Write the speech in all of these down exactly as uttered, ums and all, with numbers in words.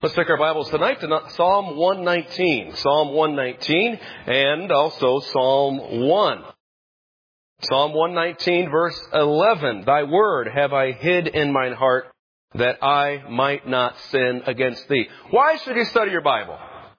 Let's take our Bibles tonight to Psalm one nineteen. Psalm one nineteen and also Psalm one. Psalm one nineteen verse eleven. Thy word have I hid in mine heart that I might not sin against thee. Why should you study your Bible?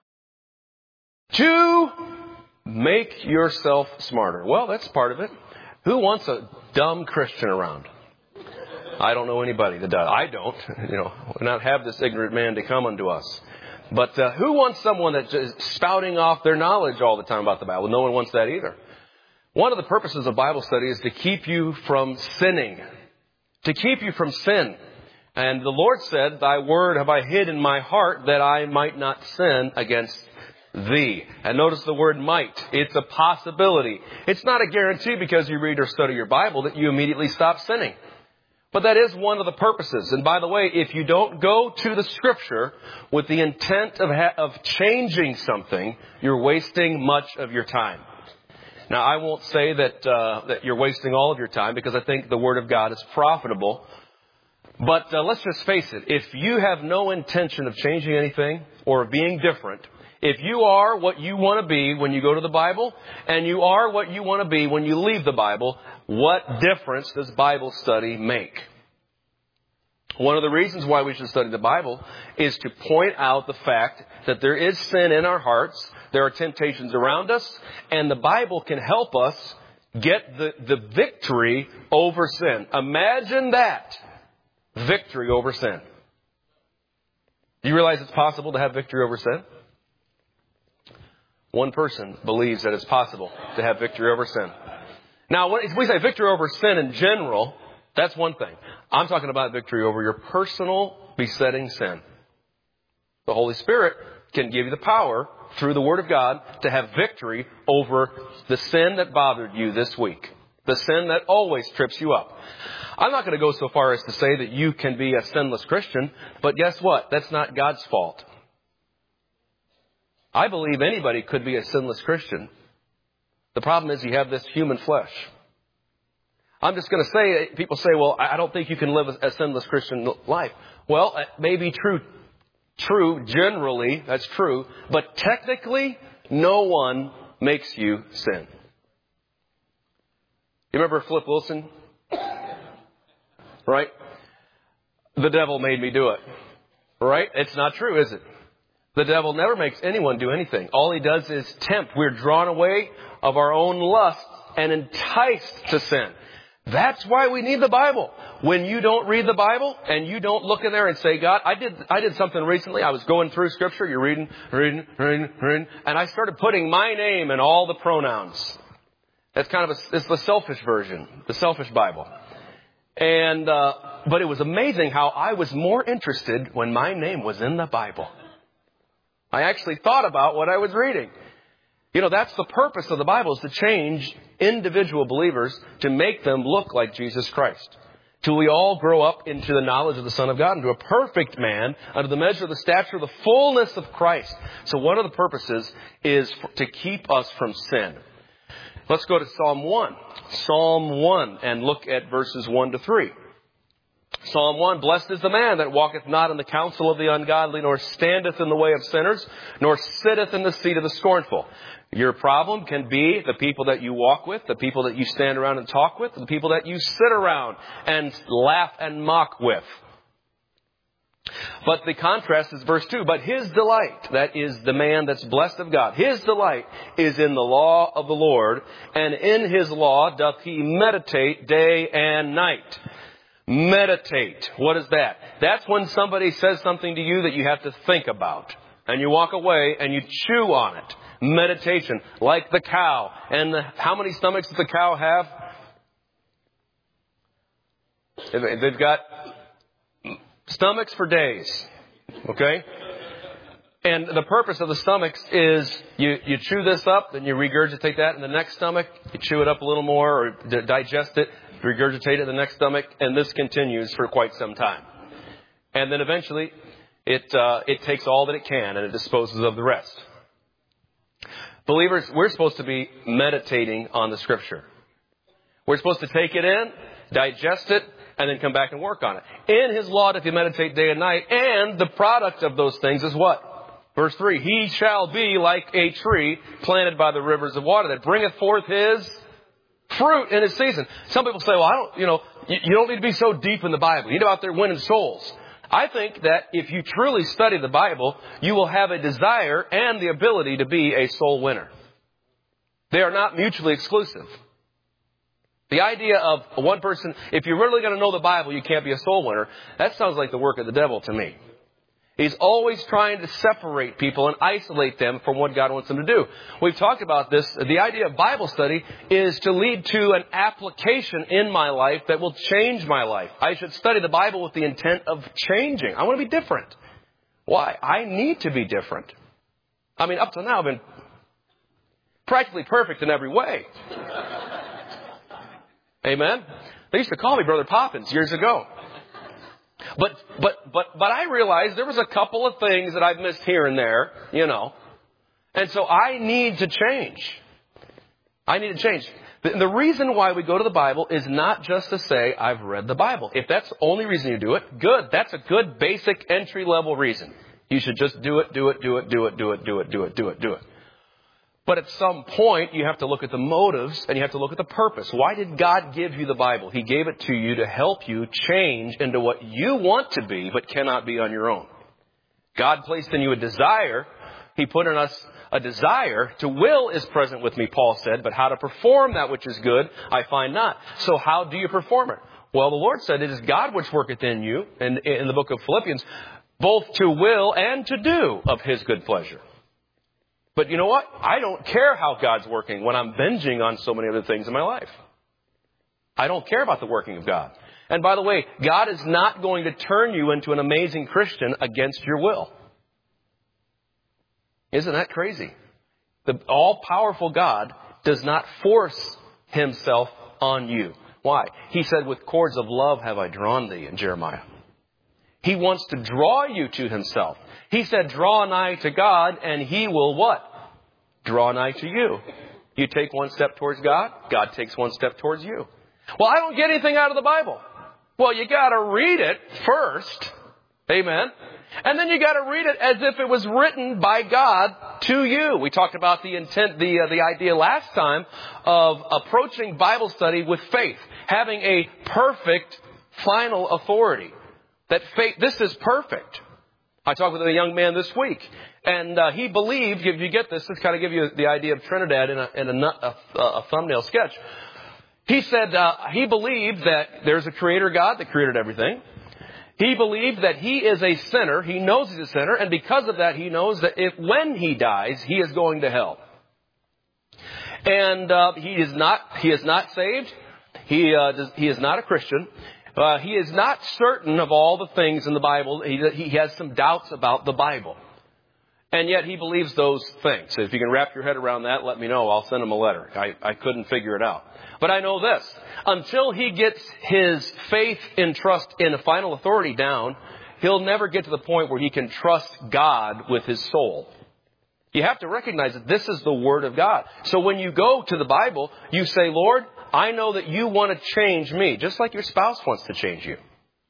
To make yourself smarter. Well, that's part of it. Who wants a dumb Christian around? I don't know anybody that does. I don't. You know, we'll not have this ignorant man to come unto us. But uh, who wants someone that's just spouting off their knowledge all the time about the Bible? No one wants that either. One of the purposes of Bible study is to keep you from sinning. To keep you from sin. And the Lord said, Thy word have I hid in my heart that I might not sin against thee. And notice the word might. It's a possibility. It's not a guarantee because you read or study your Bible that you immediately stop sinning. But that is one of the purposes. And by the way, if you don't go to the Scripture with the intent of ha- of changing something, you're wasting much of your time. Now, I won't say that uh, that you're wasting all of your time because I think the Word of God is profitable. But uh, let's just face it. If you have no intention of changing anything or being different, if you are what you want to be when you go to the Bible, and you are what you want to be when you leave the Bible, what difference does Bible study make? One of the reasons why we should study the Bible is to point out the fact that there is sin in our hearts, there are temptations around us, and the Bible can help us get the, the victory over sin. Imagine that. Victory over sin. Do you realize it's possible to have victory over sin? One person believes that it's possible to have victory over sin. Now, when we say victory over sin in general, that's one thing. I'm talking about victory over your personal besetting sin. The Holy Spirit can give you the power through the Word of God to have victory over the sin that bothered you this week. The sin that always trips you up. I'm not going to go so far as to say that you can be a sinless Christian, but guess what? That's not God's fault. I believe anybody could be a sinless Christian. The problem is you have this human flesh. I'm just going to say, people say, well, I don't think you can live a sinless Christian life. Well, it may be true. True, generally, that's true. But technically, no one makes you sin. You remember Flip Wilson? Right? The devil made me do it. Right? It's not true, is it? The devil never makes anyone do anything. All he does is tempt. We're drawn away of our own lust and enticed to sin. That's why we need the Bible. When you don't read the Bible and you don't look in there and say, God, I did I did something recently. I was going through Scripture. You're reading, reading, reading, reading. And I started putting my name in all the pronouns. That's kind of a, it's the selfish version, the selfish Bible. And, uh, but it was amazing how I was more interested when my name was in the Bible. I actually thought about what I was reading. You know, that's the purpose of the Bible, is to change individual believers to make them look like Jesus Christ. Till we all grow up into the knowledge of the Son of God, into a perfect man, under the measure of the stature of the fullness of Christ. So one of the purposes is to keep us from sin. Let's go to Psalm one. Psalm one and look at verses one to three. Psalm one, Blessed is the man that walketh not in the counsel of the ungodly, nor standeth in the way of sinners, nor sitteth in the seat of the scornful. Your problem can be the people that you walk with, the people that you stand around and talk with, the people that you sit around and laugh and mock with. But the contrast is verse two. But his delight, that is the man that's blessed of God, his delight is in the law of the Lord, and in his law doth he meditate day and night. Meditate. What is that? That's when somebody says something to you that you have to think about. And you walk away and you chew on it. Meditation. Like the cow. And the, how many stomachs does the cow have? They've got stomachs for days. Okay? And the purpose of the stomachs is you, you chew this up, then you regurgitate that in the next stomach. You chew it up a little more or d- digest it. Regurgitate it in the next stomach, and this continues for quite some time. And then eventually, it uh, it takes all that it can, and it disposes of the rest. Believers, we're supposed to be meditating on the Scripture. We're supposed to take it in, digest it, and then come back and work on it. In His law doth He meditate day and night, and the product of those things is what? Verse three, He shall be like a tree planted by the rivers of water that bringeth forth His fruit in its season. Some people say, well, I don't, you know, you, you don't need to be so deep in the Bible. You need to be out there winning souls. I think that if you truly study the Bible, you will have a desire and the ability to be a soul winner. They are not mutually exclusive. The idea of one person, if you're really going to know the Bible, you can't be a soul winner, that sounds like the work of the devil to me. He's always trying to separate people and isolate them from what God wants them to do. We've talked about this. The idea of Bible study is to lead to an application in my life that will change my life. I should study the Bible with the intent of changing. I want to be different. Why? I need to be different. I mean, up to now I've been practically perfect in every way. Amen? They used to call me Brother Poppins years ago. But, but, but, but I realized there was a couple of things that I've missed here and there, you know. And so I need to change. I need to change. The, the reason why we go to the Bible is not just to say, I've read the Bible. If that's the only reason you do it, good. That's a good basic entry level reason. You should just do it, do it, do it, do it, do it, do it, do it, do it, do it. But at some point, you have to look at the motives and you have to look at the purpose. Why did God give you the Bible? He gave it to you to help you change into what you want to be, but cannot be on your own. God placed in you a desire. He put in us a desire. To will is present with me, Paul said, but how to perform that which is good, I find not. So how do you perform it? Well, the Lord said, it is God which worketh in you, in, in the book of Philippians, both to will and to do of His good pleasure. But you know what? I don't care how God's working when I'm binging on so many other things in my life. I don't care about the working of God. And by the way, God is not going to turn you into an amazing Christian against your will. Isn't that crazy? The all-powerful God does not force Himself on you. Why? He said, with cords of love have I drawn thee in Jeremiah. He wants to draw you to Himself. He said, draw nigh to God, and He will what? Draw nigh to you. You take one step towards God, God takes one step towards you. Well, I don't get anything out of the Bible. Well, you got to read it first. Amen. And then you got to read it as if it was written by God to you. We talked about the intent, the uh, the idea last time of approaching Bible study with faith, having a perfect final authority. That faith, this is perfect. I talked with a young man this week, and uh, he believed, if you get this, this kind of give you the idea of Trinidad in a, in a, a, a thumbnail sketch. He said uh, he believed that there's a creator God that created everything. He believed that he is a sinner. He knows he's a sinner, and because of that, he knows that if when he dies, he is going to hell. And uh, he is not he is not saved. He uh, does, he is not a Christian. Uh, he is not certain of all the things in the Bible. He, he has some doubts about the Bible. And yet he believes those things. So if you can wrap your head around that, let me know. I'll send him a letter. I, I couldn't figure it out. But I know this. Until he gets his faith and trust in a final authority down, he'll never get to the point where he can trust God with his soul. You have to recognize that this is the Word of God. So when you go to the Bible, you say, Lord, I know that you want to change me, just like your spouse wants to change you.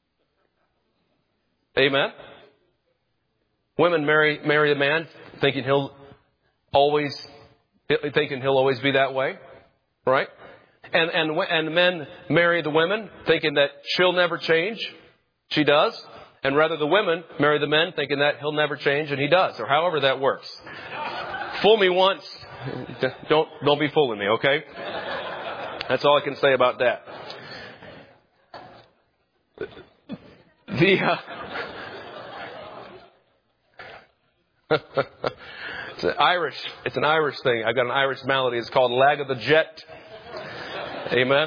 Amen? Women marry marry the man thinking he'll always thinking he'll always be that way, right? And and and men marry the women thinking that she'll never change. She does. And rather the women marry the men thinking that he'll never change, and he does, or however that works. Fool me once, don't don't be fooling me, okay? That's all I can say about that. The uh, it's an Irish, it's an Irish thing. I've got an Irish melody. It's called "Lag of the Jet." Amen.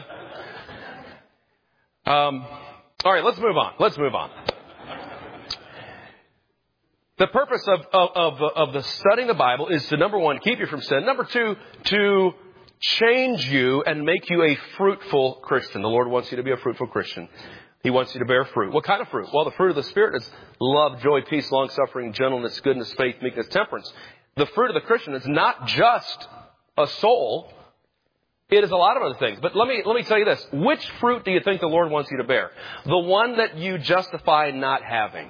Um, all right, let's move on. Let's move on. The purpose of, of, of, of the studying the Bible is to, number one, keep you from sin. Number two, to change you and make you a fruitful Christian. The Lord wants you to be a fruitful Christian. He wants you to bear fruit. What kind of fruit? Well, the fruit of the Spirit is love, joy, peace, long-suffering, gentleness, goodness, faith, meekness, temperance. The fruit of the Christian is not just a soul. It is a lot of other things. But let me, let me tell you this. Which fruit do you think the Lord wants you to bear? The one that you justify not having.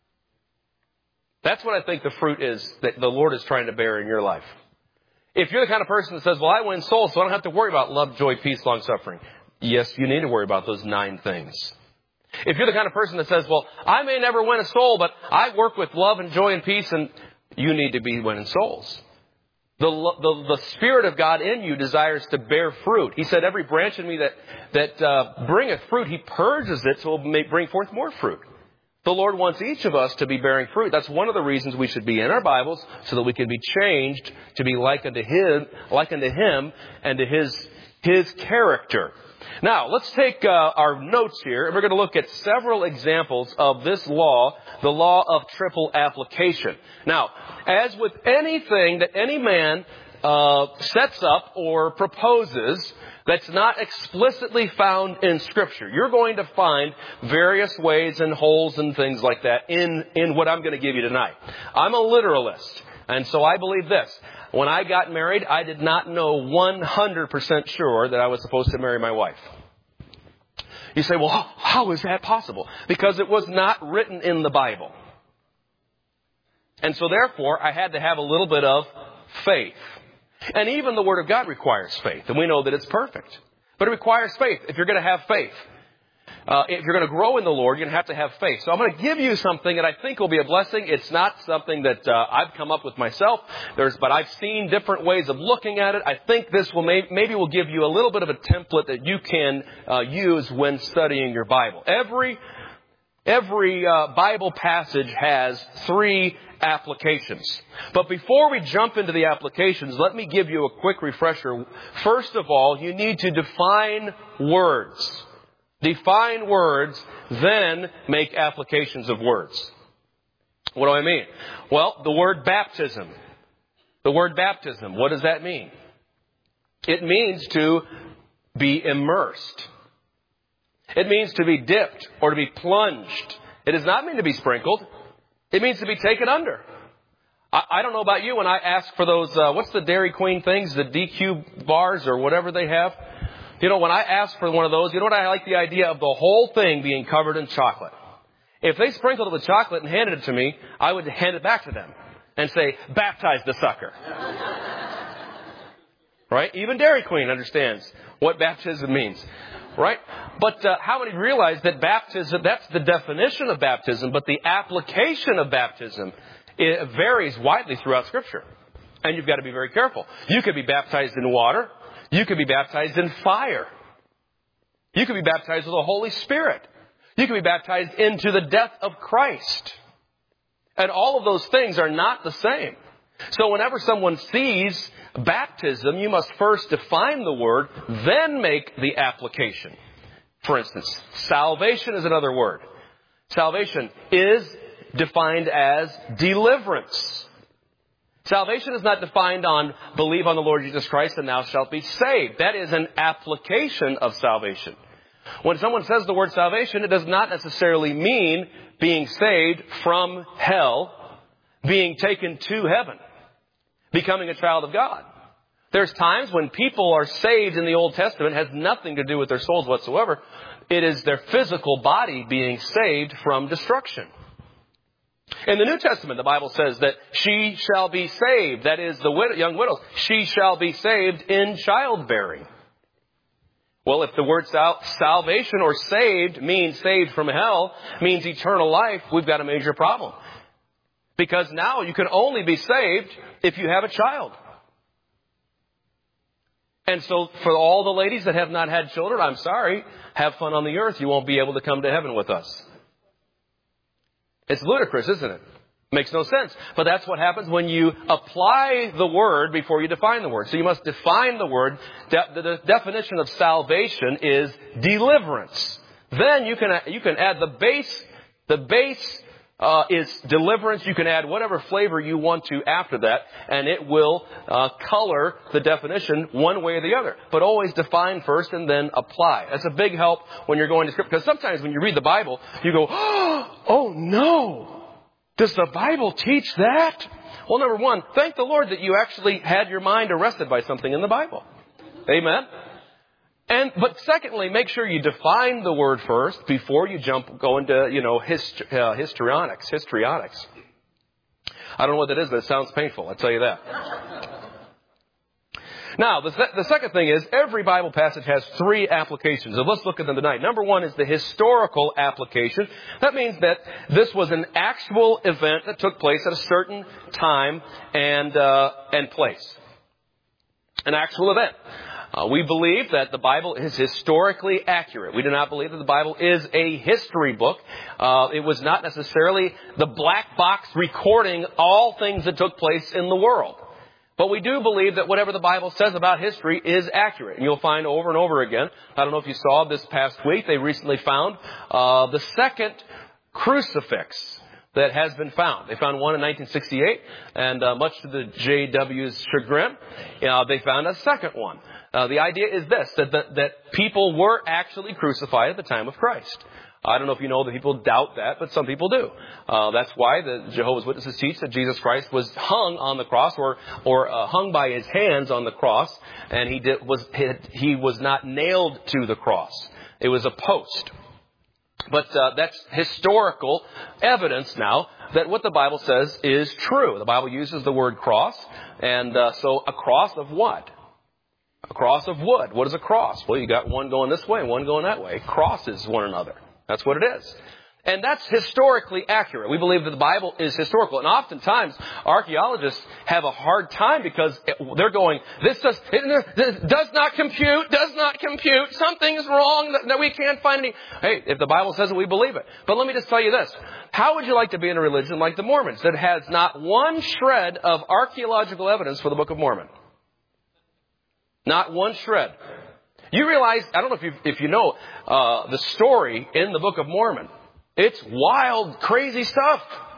That's what I think the fruit is that the Lord is trying to bear in your life. If you're the kind of person that says, well, I win souls, so I don't have to worry about love, joy, peace, long suffering. Yes, you need to worry about those nine things. If you're the kind of person that says, well, I may never win a soul, but I work with love and joy and peace, and you need to be winning souls. The, the, the Spirit of God in you desires to bear fruit. He said, every branch in me that, that uh, bringeth fruit, He purges it so it will bring forth more fruit. The Lord wants each of us to be bearing fruit. That's one of the reasons we should be in our Bibles, so that we can be changed to be like unto Him, like unto Him and to His, His character. Now, let's take uh, our notes here, and we're going to look at several examples of this law, the law of triple application. Now, as with anything that any man uh, sets up or proposes that's not explicitly found in Scripture, you're going to find various ways and holes and things like that in, in what I'm going to give you tonight. I'm a literalist, and so I believe this. When I got married, I did not know one hundred percent sure that I was supposed to marry my wife. You say, well, how, how is that possible? Because it was not written in the Bible. And so therefore, I had to have a little bit of faith. And even the Word of God requires faith. And we know that it's perfect. But it requires faith if you're going to have faith. Uh, if you're going to grow in the Lord, you're going to have to have faith. So I'm going to give you something that I think will be a blessing. It's not something that uh, I've come up with myself. There's, but I've seen different ways of looking at it. I think this will may, maybe will give you a little bit of a template that you can uh, use when studying your Bible. Every every uh, Bible passage has three applications. But before we jump into the applications, let me give you a quick refresher. First of all, you need to define words. Define words, then make applications of words. What do I mean? Well, the word baptism. The word baptism, what does that mean? It means to be immersed. It means to be dipped or to be plunged. It does not mean to be sprinkled. It means to be taken under. I, I don't know about you, when I ask for those, uh, what's the Dairy Queen things, the D Q bars or whatever they have? You know, when I ask for one of those, you know what, I like the idea of the whole thing being covered in chocolate. If they sprinkled it with chocolate and handed it to me, I would hand it back to them and say, baptize the sucker. Right? Even Dairy Queen understands what baptism means. Right? But uh, how many realize that baptism, that's the definition of baptism, but the application of baptism, it varies widely throughout Scripture. And you've got to be very careful. You could be baptized in water. You could be baptized in fire. You could be baptized with the Holy Spirit. You could be baptized into the death of Christ. And all of those things are not the same. So whenever someone sees baptism, you must first define the word, then make the application. For instance, salvation is another word. Salvation is defined as deliverance. Salvation is not defined on believe on the Lord Jesus Christ and thou shalt be saved. That is an application of salvation. When someone says the word salvation, it does not necessarily mean being saved from hell, being taken to heaven, becoming a child of God. There's times when people are saved in the Old Testament, it has nothing to do with their souls whatsoever. It is their physical body being saved from destruction. In the New Testament, the Bible says that she shall be saved. That is, the widow, young widows. She shall be saved in childbearing. Well, if the word sal- salvation or saved means saved from hell, means eternal life, we've got a major problem. Because now you can only be saved if you have a child. And so for all the ladies that have not had children, I'm sorry, have fun on the earth. You won't be able to come to heaven with us. It's ludicrous, isn't it? Makes no sense. But that's what happens when you apply the word before you define the word. So you must define the word. De- the definition of salvation is deliverance. Then you can you can add the base. The base uh, is deliverance. You can add whatever flavor you want to after that, and it will uh, color the definition one way or the other. But always define first and then apply. That's a big help when you're going to Scripture. Because sometimes when you read the Bible, you go, oh no! Does the Bible teach that? Well, number one, thank the Lord that you actually had your mind arrested by something in the Bible. Amen? And, but secondly, make sure you define the word first before you jump, go into, you know, hist, uh, histrionics, histrionics. I don't know what that is, but it sounds painful. I'll tell you that. Now, the, th- the second thing is every Bible passage has three applications. So let's look at them tonight. Number one is the historical application. That means that this was an actual event that took place at a certain time and, uh, and place. An actual event. Uh, we believe that the Bible is historically accurate. We do not believe that the Bible is a history book. Uh, it was not necessarily the black box recording all things that took place in the world. But we do believe that whatever the Bible says about history is accurate. And you'll find over and over again. I don't know if you saw this past week, they recently found uh, the second crucifix that has been found. They found one in nineteen sixty-eight, and uh, much to the J W's chagrin, uh, they found a second one. Uh, the idea is this, that, that, that people were actually crucified at the time of Christ. I don't know if you know that people doubt that, but some people do. Uh, that's why the Jehovah's Witnesses teach that Jesus Christ was hung on the cross, or or uh, hung by his hands on the cross, and he did, was he was not nailed to the cross. It was a post. But uh, that's historical evidence now that what the Bible says is true. The Bible uses the word cross, and uh, so a cross of what? A cross of wood. What is a cross? Well, you got one going this way and one going that way. Crosses one another. That's what it is. And that's historically accurate. We believe that the Bible is historical. And oftentimes, archaeologists have a hard time because they're going, this does, it does not compute, does not compute. Something's wrong that we can't find any. Hey, if the Bible says it, we believe it. But let me just tell you this. How would you like to be in a religion like the Mormons that has not one shred of archaeological evidence for the Book of Mormon? Not one shred. You realize, I don't know if you if you know uh, the story in the Book of Mormon. It's wild, crazy stuff.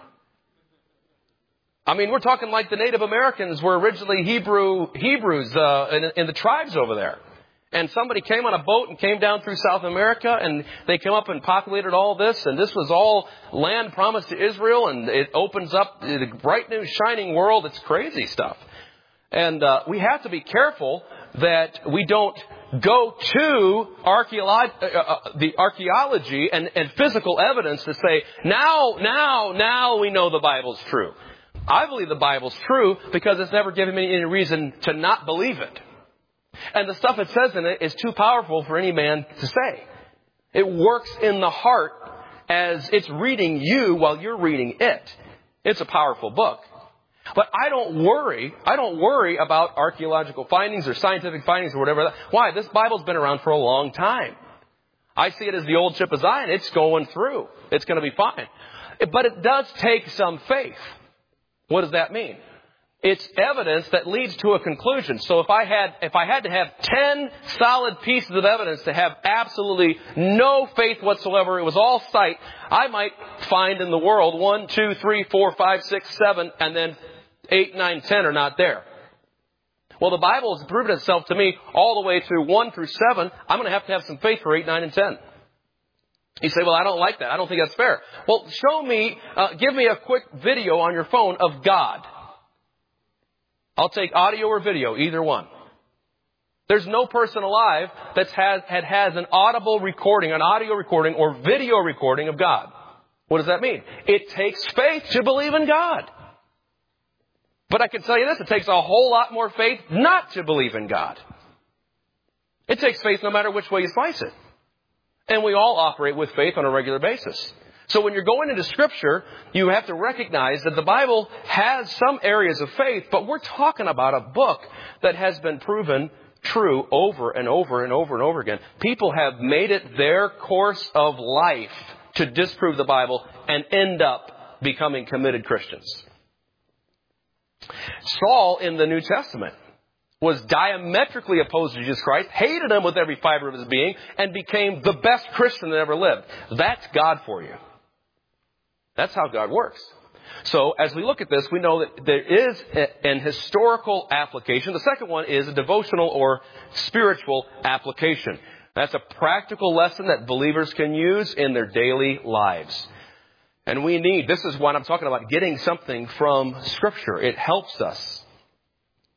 I mean, we're talking like the Native Americans were originally Hebrew Hebrews uh, in, in the tribes over there. And somebody came on a boat and came down through South America, and they came up and populated all this. And this was all land promised to Israel, and it opens up the bright new shining world. It's crazy stuff. And uh, we have to be careful that we don't go to archeolo- uh, uh, the archaeology and, and physical evidence to say, now, now, now we know the Bible's true. I believe the Bible's true because it's never given me any reason to not believe it. And the stuff it says in it is too powerful for any man to say. It works in the heart as it's reading you while you're reading it. It's a powerful book. But I don't worry, I don't worry about archaeological findings or scientific findings or whatever. Why? This Bible's been around for a long time. I see it as the old ship of Zion. It's going through. It's going to be fine. But it does take some faith. What does that mean? It's evidence that leads to a conclusion. So if I had, if I had to have ten solid pieces of evidence to have absolutely no faith whatsoever, it was all sight, I might find in the world one, two, three, four, five, six, seven, and then eight, nine, ten are not there. Well, the Bible has proven itself to me all the way through one through seven. I'm going to have to have some faith for eight, nine, and ten. You say, well, I don't like that. I don't think that's fair. Well, show me, uh, give me a quick video on your phone of God. I'll take audio or video, either one. There's no person alive that has, that has an audible recording, an audio recording, or video recording of God. What does that mean? It takes faith to believe in God. But I can tell you this, it takes a whole lot more faith not to believe in God. It takes faith no matter which way you slice it. And we all operate with faith on a regular basis. So when you're going into Scripture, you have to recognize that the Bible has some areas of faith, but we're talking about a book that has been proven true over and over and over and over again. People have made it their course of life to disprove the Bible and end up becoming committed Christians. Saul in the New Testament was diametrically opposed to Jesus Christ, hated him with every fiber of his being, and became the best Christian that ever lived. That's God for you. That's how God works. So as we look at this, we know that there is a, an historical application. The second one is a devotional or spiritual application. That's a practical lesson that believers can use in their daily lives. And we need, this is what I'm talking about, getting something from Scripture. It helps us.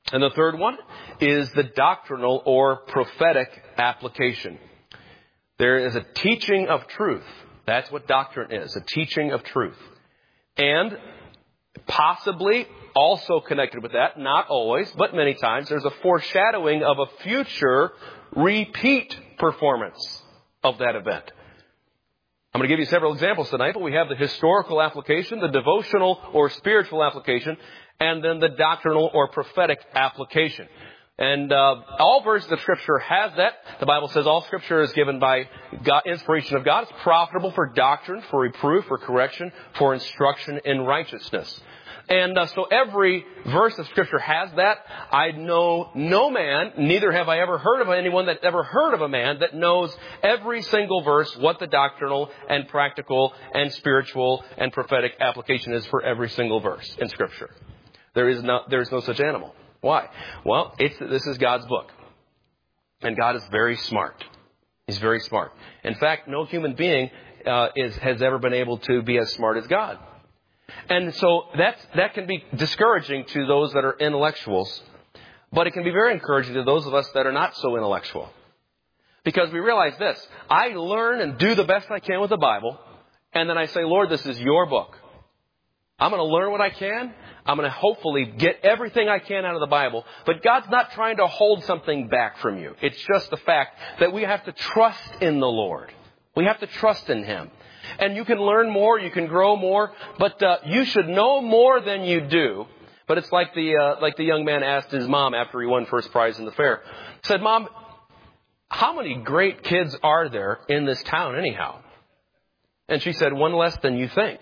And the third one is the doctrinal or prophetic application. There is a teaching of truth. That's what doctrine is, a teaching of truth. And possibly also connected with that, not always, but many times, there's a foreshadowing of a future repeat performance of that event. I'm going to give you several examples tonight, but we have the historical application, the devotional or spiritual application, and then the doctrinal or prophetic application. And uh, all verses of Scripture has that. The Bible says all Scripture is given by God, inspiration of God. It's profitable for doctrine, for reproof, for correction, for instruction in righteousness. And uh, so every verse of Scripture has that. I know no man, neither have I ever heard of anyone that ever heard of a man that knows every single verse, what the doctrinal and practical and spiritual and prophetic application is for every single verse in Scripture. There is no, there is no such animal. Why? Well, it's, this is God's book. And God is very smart. He's very smart. In fact, no human being uh, is, has ever been able to be as smart as God. And so that's, that can be discouraging to those that are intellectuals. But it can be very encouraging to those of us that are not so intellectual. Because we realize this. I learn and do the best I can with the Bible. And then I say, Lord, this is your book. I'm going to learn what I can. I'm going to hopefully get everything I can out of the Bible. But God's not trying to hold something back from you. It's just the fact that we have to trust in the Lord. We have to trust in Him. And you can learn more, you can grow more, but uh, you should know more than you do. But it's like the uh, like the young man asked his mom after he won first prize in the fair. He said, Mom, how many great kids are there in this town anyhow? And she said, one less than you think.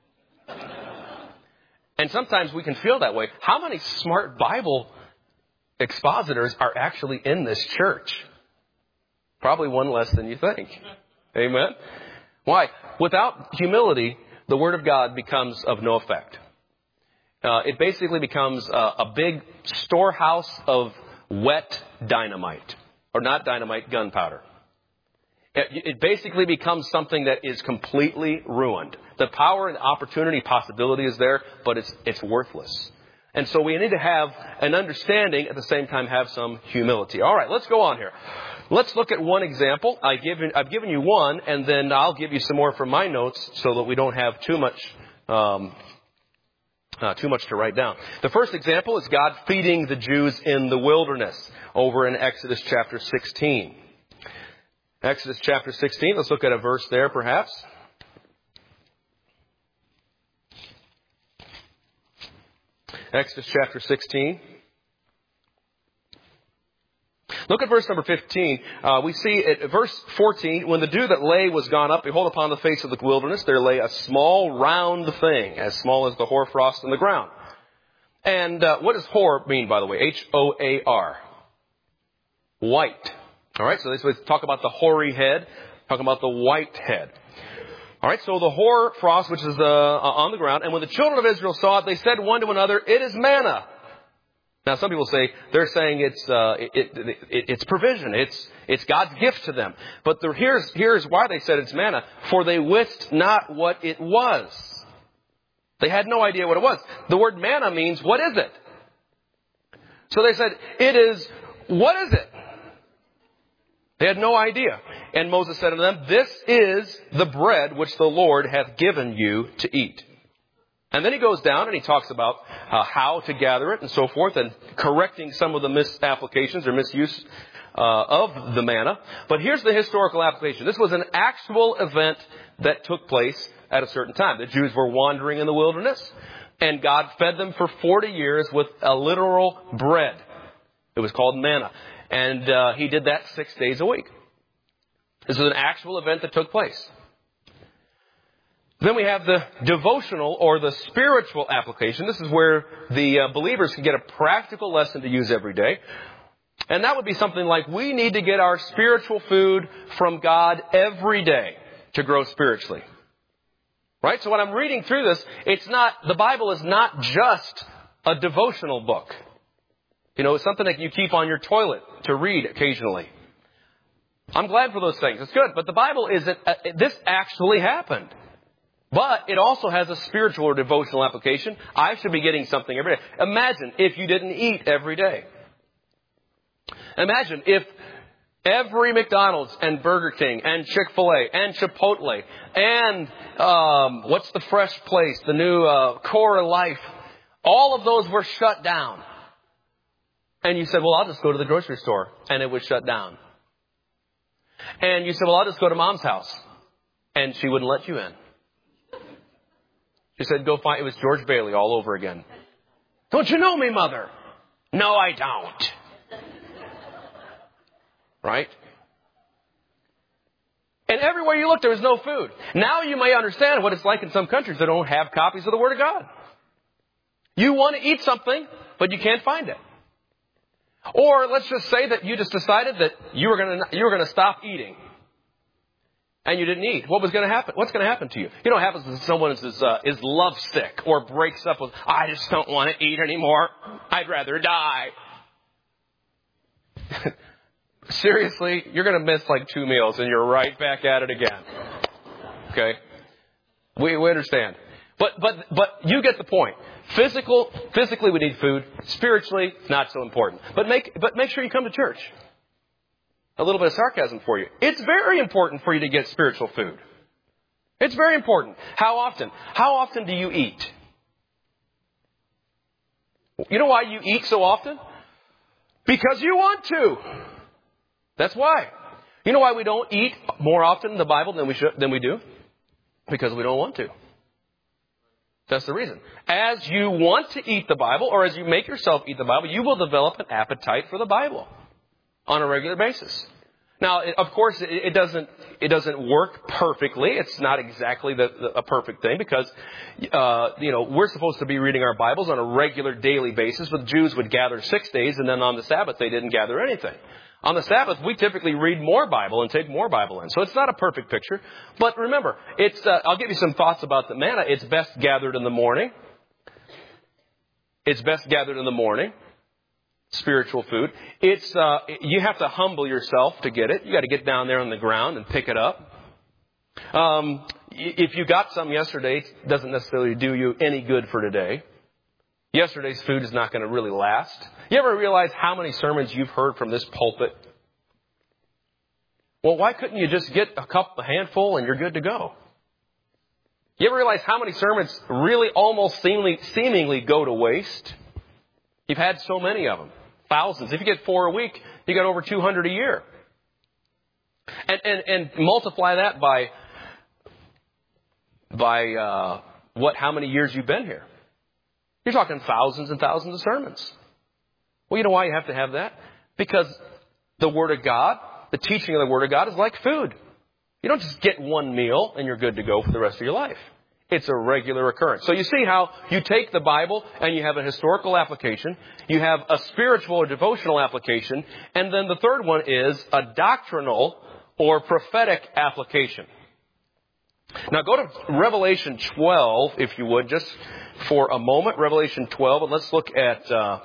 And sometimes we can feel that way. How many smart Bible expositors are actually in this church? Probably one less than you think. Amen? Why? Without humility, the Word of God becomes of no effect. Uh, it basically becomes a, a big storehouse of wet dynamite. Or not dynamite, gunpowder. It, it basically becomes something that is completely ruined. The power and opportunity possibility is there, but it's it's worthless. And so we need to have an understanding, at the same time have some humility. All right, let's go on here. Let's look at one example. I give, I've given you one, and then I'll give you some more from my notes so that we don't have too much um, uh, too much to write down. The first example is God feeding the Jews in the wilderness over in Exodus chapter sixteen. Exodus chapter sixteen, let's look at a verse there perhaps. Exodus chapter sixteen. Look at verse number fifteen. Uh, we see at verse fourteen, when the dew that lay was gone up, behold, upon the face of the wilderness, there lay a small round thing, as small as the hoarfrost in the ground. And uh, what does hoar mean, by the way? H O A R. White. All right, so this we talk about the hoary head, talking about the white head. All right, so the hoar frost, which is uh, on the ground, and when the children of Israel saw it, they said one to another, "It is manna." Now, some people say they're saying it's uh, it, it, it, it's provision, it's it's God's gift to them. But the, here's here's why they said it's manna: for they wist not what it was. They had no idea what it was. The word manna means what is it? So they said, "It is what is it?" They had no idea. And Moses said unto them, "This is the bread which the Lord hath given you to eat." And then he goes down and he talks about uh, how to gather it and so forth, and correcting some of the misapplications or misuse uh, of the manna. But here's the historical application. This was an actual event that took place at a certain time. The Jews were wandering in the wilderness, and God fed them for forty years with a literal bread. It was called manna. And uh, he did that six days a week. This was an actual event that took place. Then we have the devotional or the spiritual application. This is where the uh, believers can get a practical lesson to use every day. And that would be something like, we need to get our spiritual food from God every day to grow spiritually. Right? So when I'm reading through this, it's not, the Bible is not just a devotional book. You know, it's something that you keep on your toilet to read occasionally. I'm glad for those things. It's good. But the Bible is that uh, this actually happened. But it also has a spiritual or devotional application. I should be getting something every day. Imagine if you didn't eat every day. Imagine if every McDonald's and Burger King and Chick-fil-A and Chipotle and um, what's the fresh place, the new uh, Core Life, all of those were shut down. And you said, well, I'll just go to the grocery store, and it was shut down. And you said, well, I'll just go to Mom's house, and she wouldn't let you in. She said, go find, it was George Bailey all over again. Don't you know me, Mother? No, I don't. Right? And everywhere you look, there was no food. Now you may understand what it's like in some countries that don't have copies of the Word of God. You want to eat something, but you can't find it. Or let's just say that you just decided that you were going to you were going to stop eating, and you didn't eat. What was going to happen? What's going to happen to you? You know what happens when someone is uh, is lovesick or breaks up with, I just don't want to eat anymore. I'd rather die. Seriously, you're going to miss like two meals, and you're right back at it again. Okay, we we understand. But but but you get the point. Physical, physically we need food. Spiritually, not so important. But make but make sure you come to church. A little bit of sarcasm for you. It's very important for you to get spiritual food. It's very important. How often? How often do you eat? You know why you eat so often? Because you want to. That's why. You know why we don't eat more often in the Bible than we should than we do? Because we don't want to. That's the reason. As you want to eat the Bible, or as you make yourself eat the Bible, you will develop an appetite for the Bible on a regular basis. Now, of course, it doesn't it doesn't work perfectly. It's not exactly the, the, a perfect thing because, uh, you know, we're supposed to be reading our Bibles on a regular daily basis. But Jews would gather six days, and then on the Sabbath they didn't gather anything. On the Sabbath, we typically read more Bible and take more Bible in. So it's not a perfect picture. But remember, it's uh, I'll give you some thoughts about the manna. It's best gathered in the morning. It's best gathered in the morning. Spiritual food. It's uh, you have to humble yourself to get it. You got to get down there on the ground and pick it up. Um, if you got some yesterday, it doesn't necessarily do you any good for today. Yesterday's food is not going to really last. You ever realize how many sermons you've heard from this pulpit? Well, why couldn't you just get a cup, a handful, and you're good to go? You ever realize how many sermons really almost seemingly, seemingly go to waste? You've had so many of them. Thousands. If you get four a week, you got over two hundred a year. And, and, and multiply that by, by uh, what? How many years you've been here. You're talking thousands and thousands of sermons. Well, you know why you have to have that? Because the Word of God, the teaching of the Word of God is like food. You don't just get one meal and you're good to go for the rest of your life. It's a regular occurrence. So you see how you take the Bible and you have a historical application, you have a spiritual or devotional application, and then the third one is a doctrinal or prophetic application. Now go to Revelation twelve, if you would, just for a moment. Revelation twelve, and let's look at uh,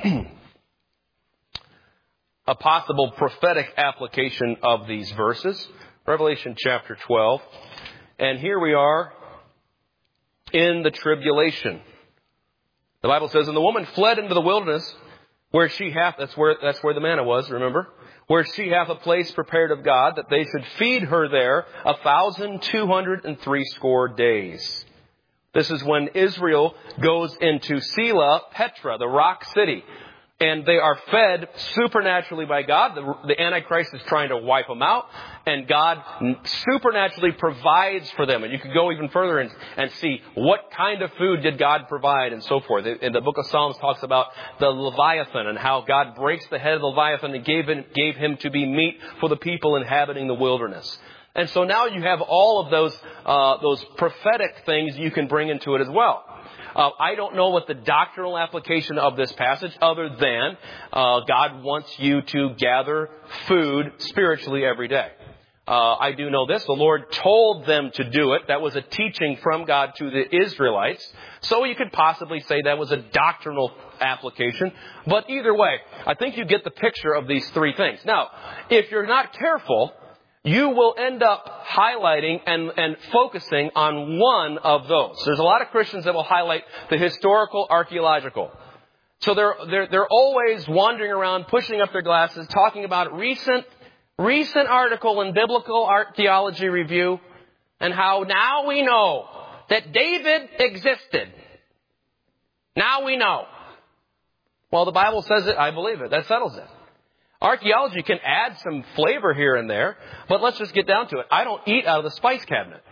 a possible prophetic application of these verses. Revelation chapter twelve. And here we are in the tribulation. The Bible says, and the woman fled into the wilderness where she hath, that's where, that's where the manna was, remember? Where she hath a place prepared of God, that they should feed her there a thousand two hundred and three score days. This is when Israel goes into Selah, Petra, the rock city. And they are fed supernaturally by God. The, the Antichrist is trying to wipe them out. And God supernaturally provides for them. And you could go even further and, and see what kind of food did God provide and so forth. In the book of Psalms talks about the Leviathan and how God breaks the head of the Leviathan and gave him, gave him to be meat for the people inhabiting the wilderness. And so now you have all of those, uh, those prophetic things you can bring into it as well. Uh, I don't know what the doctrinal application of this passage other than uh, God wants you to gather food spiritually every day. Uh, I do know this. The Lord told them to do it. That was a teaching from God to the Israelites. So you could possibly say that was a doctrinal application. But either way, I think you get the picture of these three things. Now, if you're not careful, you will end up highlighting and, and focusing on one of those. There's a lot of Christians that will highlight the historical, archaeological. So they're, they're, they're always wandering around, pushing up their glasses, talking about recent, recent article in Biblical Archaeology Review and how now we know that David existed. Now we know. Well, the Bible says it. I believe it. That settles it. Archaeology can add some flavor here and there, but let's just get down to it. I don't eat out of the spice cabinet.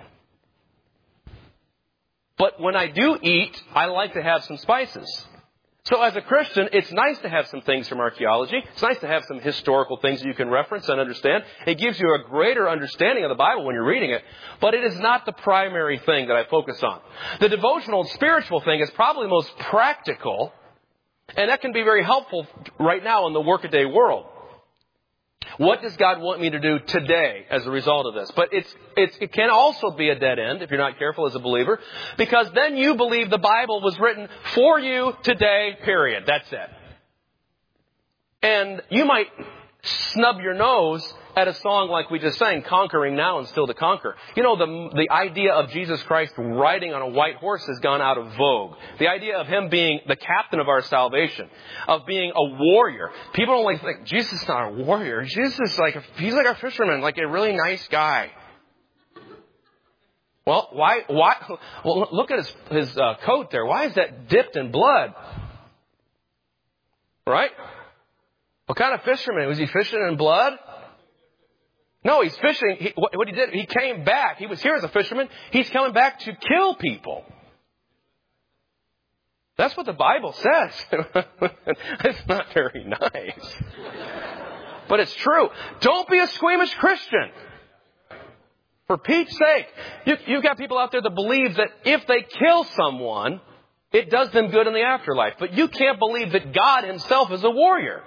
But when I do eat, I like to have some spices. So as a Christian, it's nice to have some things from archaeology. It's nice to have some historical things that you can reference and understand. It gives you a greater understanding of the Bible when you're reading it. But it is not the primary thing that I focus on. The devotional and spiritual thing is probably the most practical. And that can be very helpful right now in the workaday world. What does God want me to do today as a result of this? But it's, it's, it can also be a dead end if you're not careful as a believer. Because then you believe the Bible was written for you today, period. That's it. And you might snub your nose at a song like we just sang, Conquering Now and Still to Conquer. You know, the, the idea of Jesus Christ riding on a white horse has gone out of vogue. The idea of Him being the captain of our salvation, of being a warrior. People don't like think, Jesus is not a warrior. Jesus is like, a, He's like a fisherman, like a really nice guy. Well, why, why, well, look at his, his uh, coat there. Why is that dipped in blood? Right? What kind of fisherman? Was he fishing in blood? No, he's fishing. He, what, what he did, he came back. He was here as a fisherman. He's coming back to kill people. That's what the Bible says. It's not very nice. But it's true. Don't be a squeamish Christian. For Pete's sake. You, you've got people out there that believe that if they kill someone, it does them good in the afterlife. But you can't believe that God Himself is a warrior.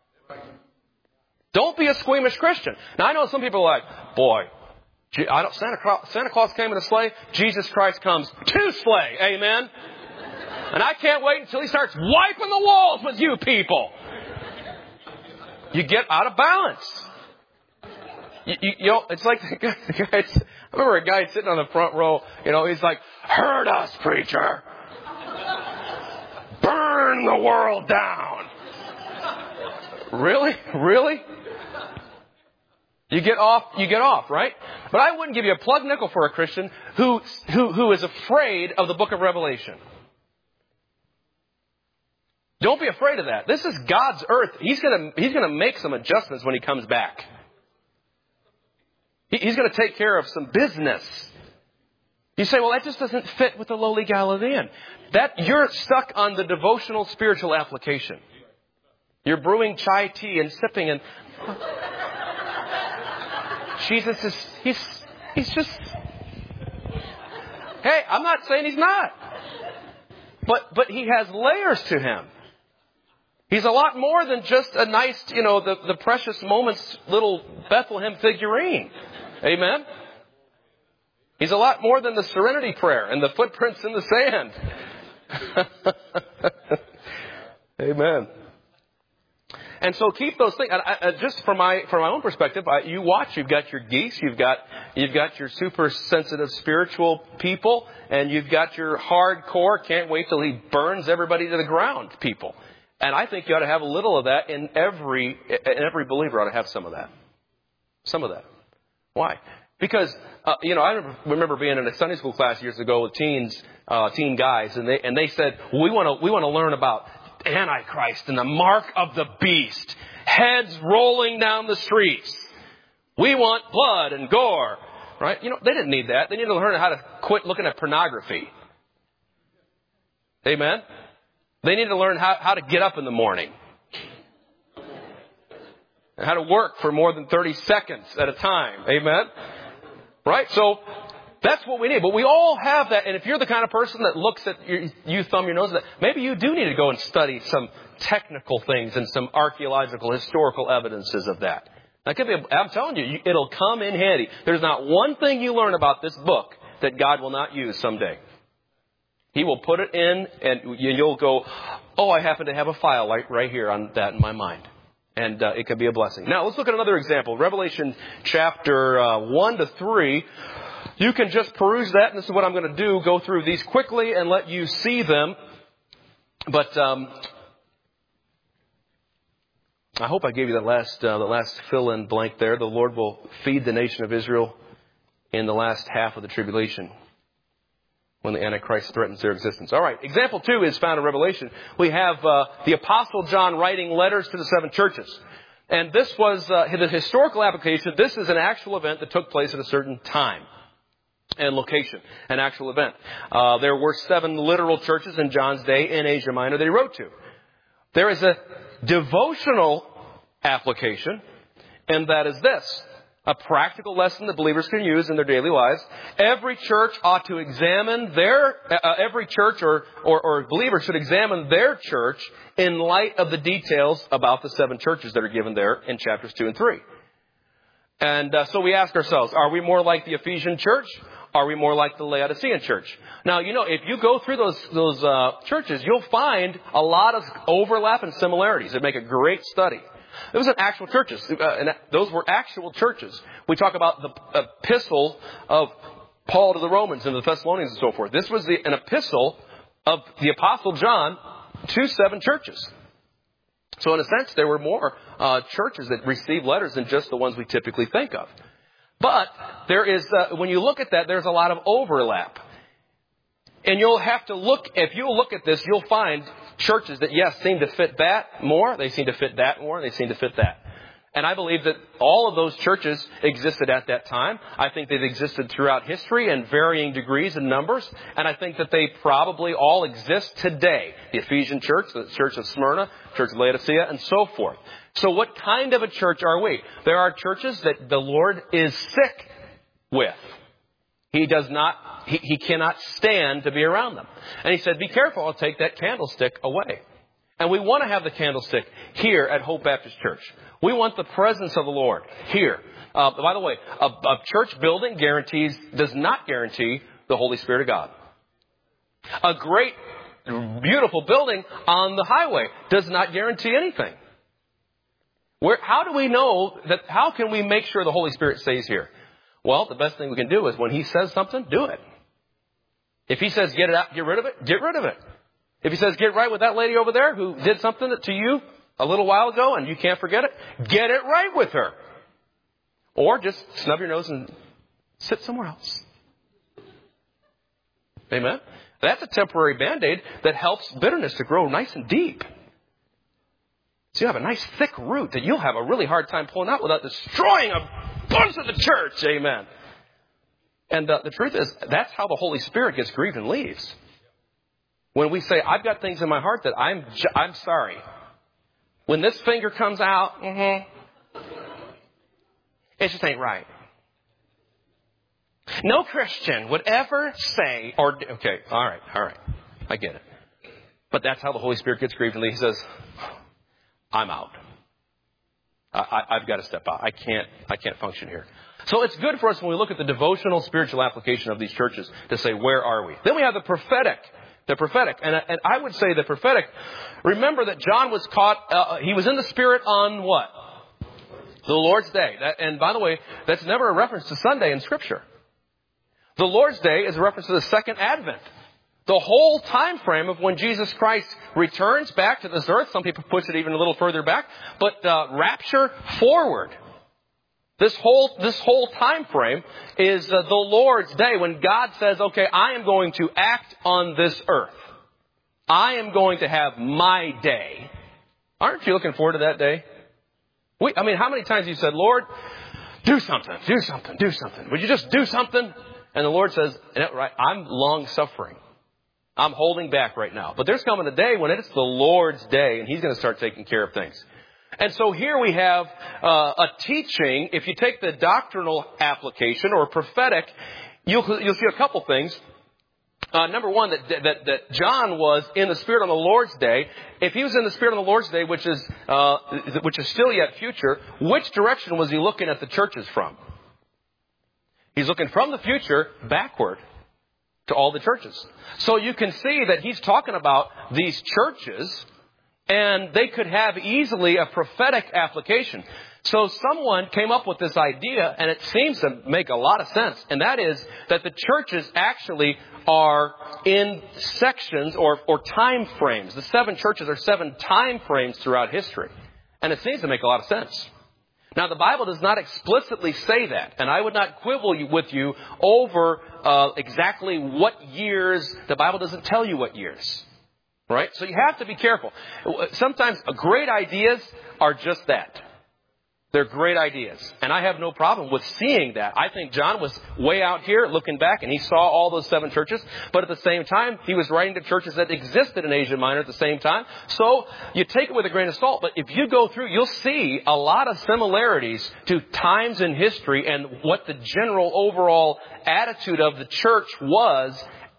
Don't be a squeamish Christian. Now, I know some people are like, boy, I don't, Santa, Claus, Santa Claus came in a sleigh. Jesus Christ comes to slay. Amen? And I can't wait until He starts wiping the walls with you people. You get out of balance. You, you, you know, it's like the guy, the guy, I remember a guy sitting on the front row, you know, he's like, hurt us, preacher. Burn the world down. Really? Really? You get off, you get off, right? But I wouldn't give you a plug nickel for a Christian who, who, who is afraid of the book of Revelation. Don't be afraid of that. This is God's earth. He's gonna, he's gonna make some adjustments when He comes back. He, he's gonna take care of some business. You say, well, that just doesn't fit with the lowly Galilean. That, you're stuck on the devotional spiritual application. You're brewing chai tea and sipping and Jesus is, he's, he's just, hey, I'm not saying He's not. But, but He has layers to Him. He's a lot more than just a nice, you know, the, the precious moments little Bethlehem figurine. Amen? He's a lot more than the serenity prayer and the footprints in the sand. Amen. And so keep those things. I, I, just from my from my own perspective, I, you watch. You've got your geeks. You've got you've got your super sensitive spiritual people, and you've got your hardcore. Can't wait till He burns everybody to the ground people. And I think you ought to have a little of that in every in every believer. Ought to have some of that. Some of that. Why? Because uh, you know, I remember being in a Sunday school class years ago with teens, uh, teen guys, and they and they said, well, we want to we want to learn about Antichrist and the mark of the beast, heads rolling down the streets. We want blood and gore, right? You know, they didn't need that. They needed to learn how to quit looking at pornography. Amen? They needed to learn how, how to get up in the morning. And how to work for more than thirty seconds at a time. Amen? Right? So, that's what we need. But we all have that. And if you're the kind of person that looks at, your, you thumb your nose at that, maybe you do need to go and study some technical things and some archaeological, historical evidences of that. That could be, I'm telling you, it'll come in handy. There's not one thing you learn about this book that God will not use someday. He will put it in and you'll go, oh, I happen to have a file right, right here on that in my mind. And uh, it can be a blessing. Now, let's look at another example. Revelation chapter uh, one to three. You can just peruse that, and this is what I'm going to do. Go through these quickly and let you see them. But um, I hope I gave you that last, uh, the last fill-in blank there. The Lord will feed the nation of Israel in the last half of the tribulation, when the Antichrist threatens their existence. All right. Example two is found in Revelation. We have uh, the Apostle John writing letters to the seven churches. And this was uh, the historical application. This is an actual event that took place at a certain time and location, an actual event. Uh, there were seven literal churches in John's day in Asia Minor that he wrote to. There is a devotional application, and that is this. A practical lesson that believers can use in their daily lives. Every church ought to examine their, uh, every church or, or, or believer should examine their church in light of the details about the seven churches that are given there in chapters two and three. And uh, so we ask ourselves, are we more like the Ephesian church? Are we more like the Laodicean church? Now, you know, if you go through those, those uh, churches, you'll find a lot of overlap and similarities that make a great study. Those are actual churches. Uh, and those were actual churches. We talk about the epistle of Paul to the Romans and the Thessalonians and so forth. This was the, an epistle of the Apostle John to seven churches. So in a sense, there were more uh, churches that received letters than just the ones we typically think of. But there is, uh, when you look at that, there's a lot of overlap. And you'll have to look, if you look at this, you'll find churches that, yes, seem to fit that more. They seem to fit that more. They seem to fit that. And I believe that all of those churches existed at that time. I think they've existed throughout history in varying degrees and numbers. And I think that they probably all exist today. The Ephesian church, the church of Smyrna, church of Laodicea, and so forth. So what kind of a church are we? There are churches that the Lord is sick with. He does not, he, he cannot stand to be around them. And he said, be careful, I'll take that candlestick away. And we want to have the candlestick here at Hope Baptist Church. We want the presence of the Lord here. Uh, by the way, a, a church building guarantees, does not guarantee the Holy Spirit of God. A great, beautiful building on the highway does not guarantee anything. Where, how do we know that, how can we make sure the Holy Spirit stays here? Well, the best thing we can do is when he says something, do it. If he says get it out, get rid of it, get rid of it. If he says get right with that lady over there who did something to you a little while ago and you can't forget it, get it right with her. Or just snub your nose and sit somewhere else. Amen? That's a temporary Band-Aid that helps bitterness to grow nice and deep. So you have a nice thick root that you'll have a really hard time pulling out without destroying a bunch of the church. Amen. And uh, the truth is, that's how the Holy Spirit gets grieved and leaves. When we say, I've got things in my heart that I'm ju- I'm sorry. When this finger comes out, mm-hmm, it just ain't right. No Christian would ever say, or, okay, all right, all right, I get it. But that's how the Holy Spirit gets grieved and leaves. He says, I'm out. I, I, I've got to step out. I can't, I can't function here. So it's good for us when we look at the devotional spiritual application of these churches to say, where are we? Then we have the prophetic. The prophetic. And, and I would say the prophetic, remember that John was caught, uh, he was in the Spirit on what? The Lord's Day. That, and by the way, that's never a reference to Sunday in Scripture. The Lord's Day is a reference to the second advent. The whole time frame of when Jesus Christ returns back to this earth. Some people push it even a little further back. But uh, rapture forward. This whole this whole time frame is uh, the Lord's Day when God says, okay, I am going to act on this earth. I am going to have my day. Aren't you looking forward to that day? We, I mean, how many times you said, Lord, do something, do something, do something. Would you just do something? And the Lord says, right, I'm long suffering. I'm holding back right now. But there's coming a day when it's the Lord's day and He's going to start taking care of things. And so here we have uh, a teaching. If you take the doctrinal application or prophetic, you'll, you'll see a couple things. Uh, number one, that, that that John was in the Spirit on the Lord's day. If he was in the Spirit on the Lord's day, which is uh, which is still yet future, which direction was he looking at the churches from? He's looking from the future backward to all the churches. So you can see that he's talking about these churches And they could have easily a prophetic application. So someone came up with this idea, and it seems to make a lot of sense. And that is that the churches actually are in sections or, or time frames. The seven churches are seven time frames throughout history. And it seems to make a lot of sense. Now, the Bible does not explicitly say that. And I would not quibble with you over uh, exactly what years. The Bible doesn't tell you what years. Right? So you have to be careful. Sometimes great ideas are just that. They're great ideas. And I have no problem with seeing that. I think John was way out here looking back and he saw all those seven churches. But at the same time, he was writing to churches that existed in Asia Minor at the same time. So you take it with a grain of salt. But if you go through, you'll see a lot of similarities to times in history and what the general overall attitude of the church was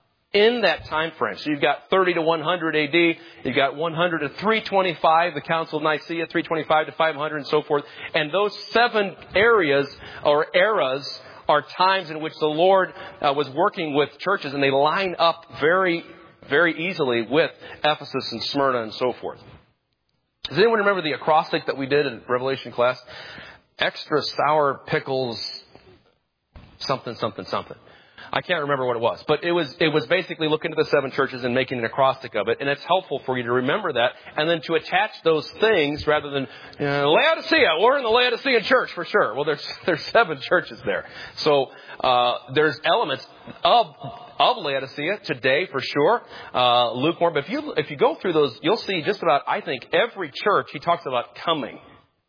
in that time frame. So you've got thirty to one hundred A D. You've got one hundred to three twenty-five, the Council of Nicaea, three twenty-five to five hundred, and so forth. And those seven areas or eras are times in which the Lord uh, was working with churches, and they line up very, very easily with Ephesus and Smyrna and so forth. Does anyone remember the acrostic that we did in Revelation class? Extra sour pickles, something, something, something. I can't remember what it was, but it was it was basically looking at the seven churches and making an acrostic of it, and it's helpful for you to remember that, and then to attach those things rather than you know, Laodicea. We're in the Laodicean church for sure. Well, there's there's seven churches there, so uh, there's elements of of Laodicea today for sure. Uh, lukewarm. But if you if you go through those, you'll see just about I think every church he talks about coming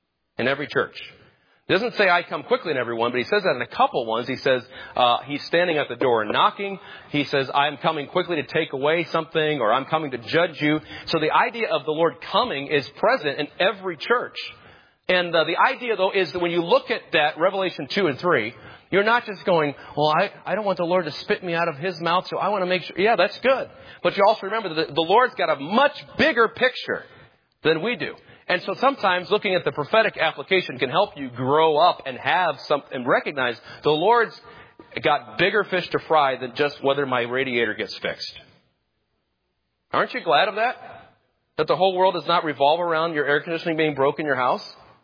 in every church. He doesn't say I come quickly in everyone, but he says that in a couple ones. He says uh, he's standing at the door and knocking. He says I'm coming quickly to take away something, or I'm coming to judge you. So the idea of the Lord coming is present in every church. And uh, the idea, though, is that when you look at that, Revelation two and three, you're not just going, well, I, I don't want the Lord to spit me out of his mouth, so I want to make sure. Yeah, that's good. But you also remember that the Lord's got a much bigger picture than we do. And so sometimes looking at the prophetic application can help you grow up and have some and recognize the Lord's got bigger fish to fry than just whether my radiator gets fixed. Aren't you glad of that? That the whole world does not revolve around your air conditioning being broke in your house?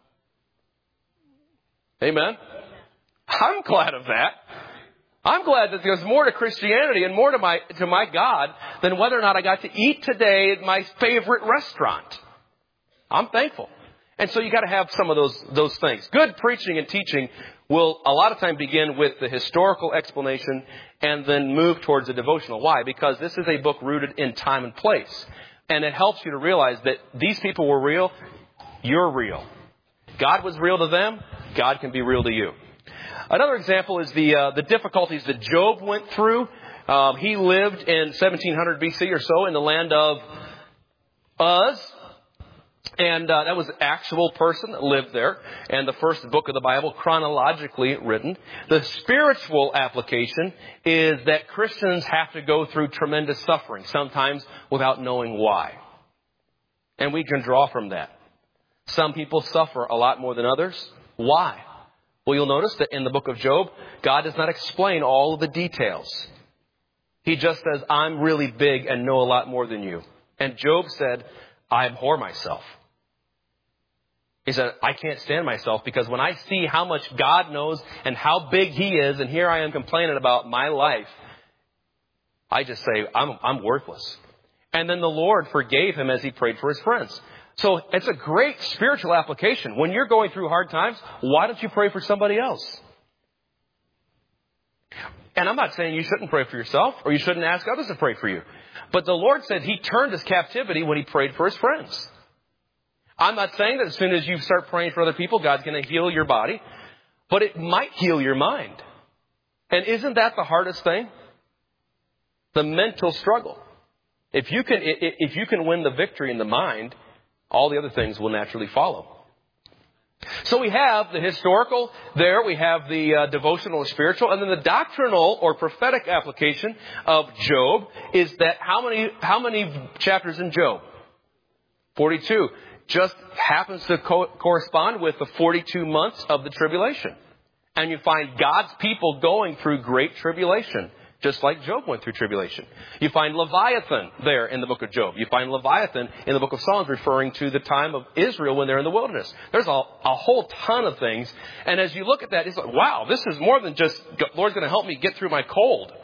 Amen. I'm glad of that. I'm glad that there's more to Christianity and more to my to my God than whether or not I got to eat today at my favorite restaurant. I'm thankful. And so you got to have some of those those things. Good preaching and teaching will a lot of time begin with the historical explanation and then move towards the devotional. Why? Because this is a book rooted in time and place. And it helps you to realize that these people were real. You're real. God was real to them. God can be real to you. Another example is the uh, the difficulties that Job went through. Uh, he lived in seventeen hundred B C or so in the land of Uz. And uh, that was an actual person that lived there. And the first book of the Bible, chronologically written. The spiritual application is that Christians have to go through tremendous suffering, sometimes without knowing why. And we can draw from that. Some people suffer a lot more than others. Why? Well, you'll notice that in the book of Job, God does not explain all of the details. He just says, I'm really big and know a lot more than you. And Job said, I abhor myself. He said, I can't stand myself because when I see how much God knows and how big he is, and here I am complaining about my life, I just say, I'm, I'm worthless. And then the Lord forgave him as he prayed for his friends. So it's a great spiritual application. When you're going through hard times, why don't you pray for somebody else? And I'm not saying you shouldn't pray for yourself or you shouldn't ask others to pray for you. But the Lord said he turned his captivity when he prayed for his friends. I'm not saying that as soon as you start praying for other people, God's going to heal your body. But it might heal your mind. And isn't that the hardest thing? The mental struggle. If you can, if you can win the victory in the mind, all the other things will naturally follow. So we have the historical there, we have the uh, devotional or spiritual, and then the doctrinal or prophetic application of Job is that how many how many chapters in Job? forty-two. Just happens to co- correspond with the forty-two months of the tribulation. And you find God's people going through great tribulation. just like Job went through tribulation. You find Leviathan there in the book of Job. You find Leviathan in the book of Psalms referring to the time of Israel when they're in the wilderness. There's a, a whole ton of things. And as you look at that, it's like, wow, this is more than just, Lord's going to help me get through my cold.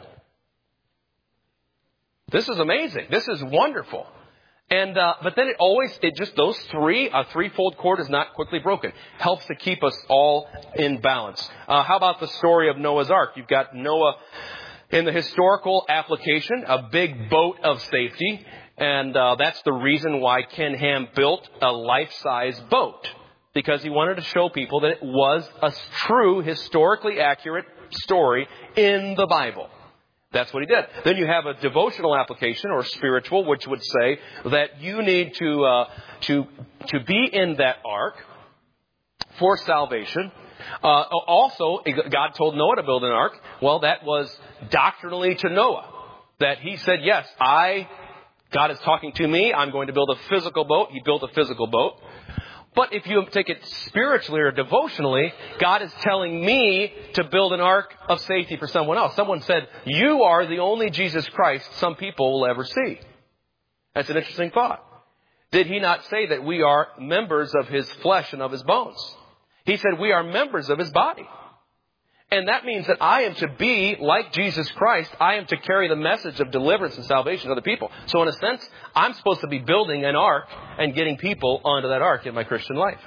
This is amazing. This is wonderful. And, uh, but then it always, it just, those three, a threefold cord is not quickly broken. Helps to keep us all in balance. Uh, how about the story of Noah's Ark? You've got Noah in the historical application, a big boat of safety. And, uh, that's the reason why Ken Ham built a life-size boat. Because he wanted to show people that it was a true, historically accurate story in the Bible. That's what he did. Then you have a devotional application or spiritual, which would say that you need to uh, to to be in that ark for salvation. Uh, also, God told Noah to build an ark. Well, that was doctrinally to Noah. That he said, yes, I, God is talking to me. I'm going to build a physical boat. He built a physical boat. But if you take it spiritually or devotionally, God is telling me to build an ark of safety for someone else. Someone said, you are the only Jesus Christ some people will ever see. That's an interesting thought. Did he not say that we are members of his flesh and of his bones? He said we are members of his body. And that means that I am to be like Jesus Christ. I am to carry the message of deliverance and salvation to other people. So in a sense, I'm supposed to be building an ark and getting people onto that ark in my Christian life.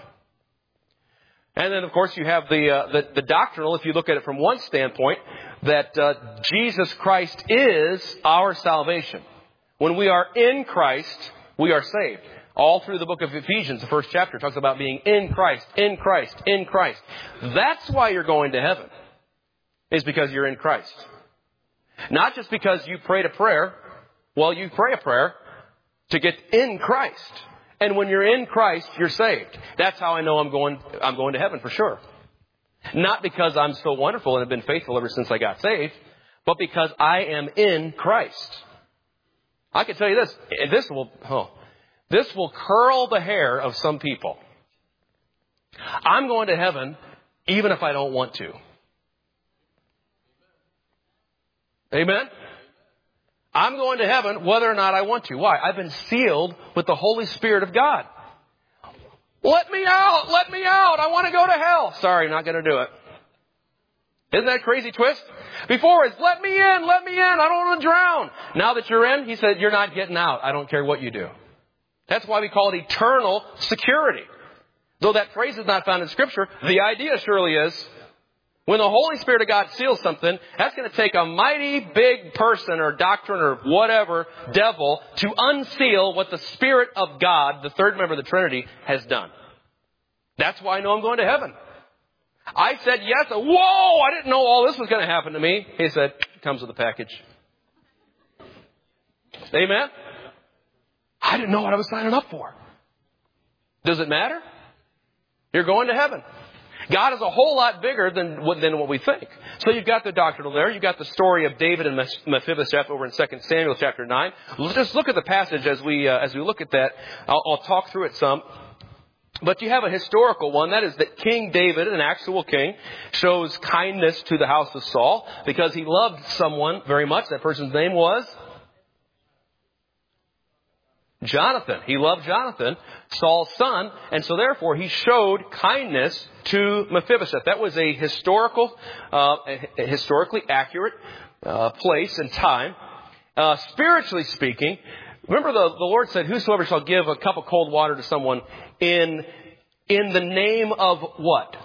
And then, of course, you have the, uh, the, the doctrinal, if you look at it from one standpoint, that uh, Jesus Christ is our salvation. When we are in Christ, we are saved. All through the book of Ephesians, the first chapter, talks about being in Christ, in Christ, in Christ. That's why you're going to heaven. Is because you're in Christ. Not just because you prayed a prayer. Well, you pray a prayer to get in Christ. And when you're in Christ, you're saved. That's how I know I'm going, I'm going to heaven for sure. Not because I'm so wonderful and have been faithful ever since I got saved, but because I am in Christ. I can tell you this, this will, oh, this will curl the hair of some people. I'm going to heaven even if I don't want to. Amen? I'm going to heaven whether or not I want to. Why? I've been sealed with the Holy Spirit of God. Let me out! Let me out! I want to go to hell. Sorry, not going to do it. Isn't that a crazy twist? Before it's, let me in, let me in, I don't want to drown. Now that you're in, he said, you're not getting out. I don't care what you do. That's why we call it eternal security. Though that phrase is not found in Scripture, the idea surely is, when the Holy Spirit of God seals something, that's going to take a mighty big person or doctrine or whatever, devil, to unseal what the Spirit of God, the third member of the Trinity, has done. That's why I know I'm going to heaven. I said yes. Whoa, I didn't know all this was going to happen to me. He said, it comes with a package. Amen? I didn't know what I was signing up for. Does it matter? You're going to heaven. God is a whole lot bigger than, than what we think. So you've got the doctrinal there. You've got the story of David and Mephibosheth over in Second Samuel chapter nine. Let's just look at the passage as we, uh, as we look at that. I'll, I'll talk through it some. But you have a historical one. That is that King David, an actual king, shows kindness to the house of Saul because he loved someone very much. That person's name was Jonathan. He loved Jonathan, Saul's son, and so therefore he showed kindness to Mephibosheth. That was a historical, uh, a historically accurate uh, place and time. Uh, spiritually speaking, remember the, the Lord said, whosoever shall give a cup of cold water to someone in, in the name of what?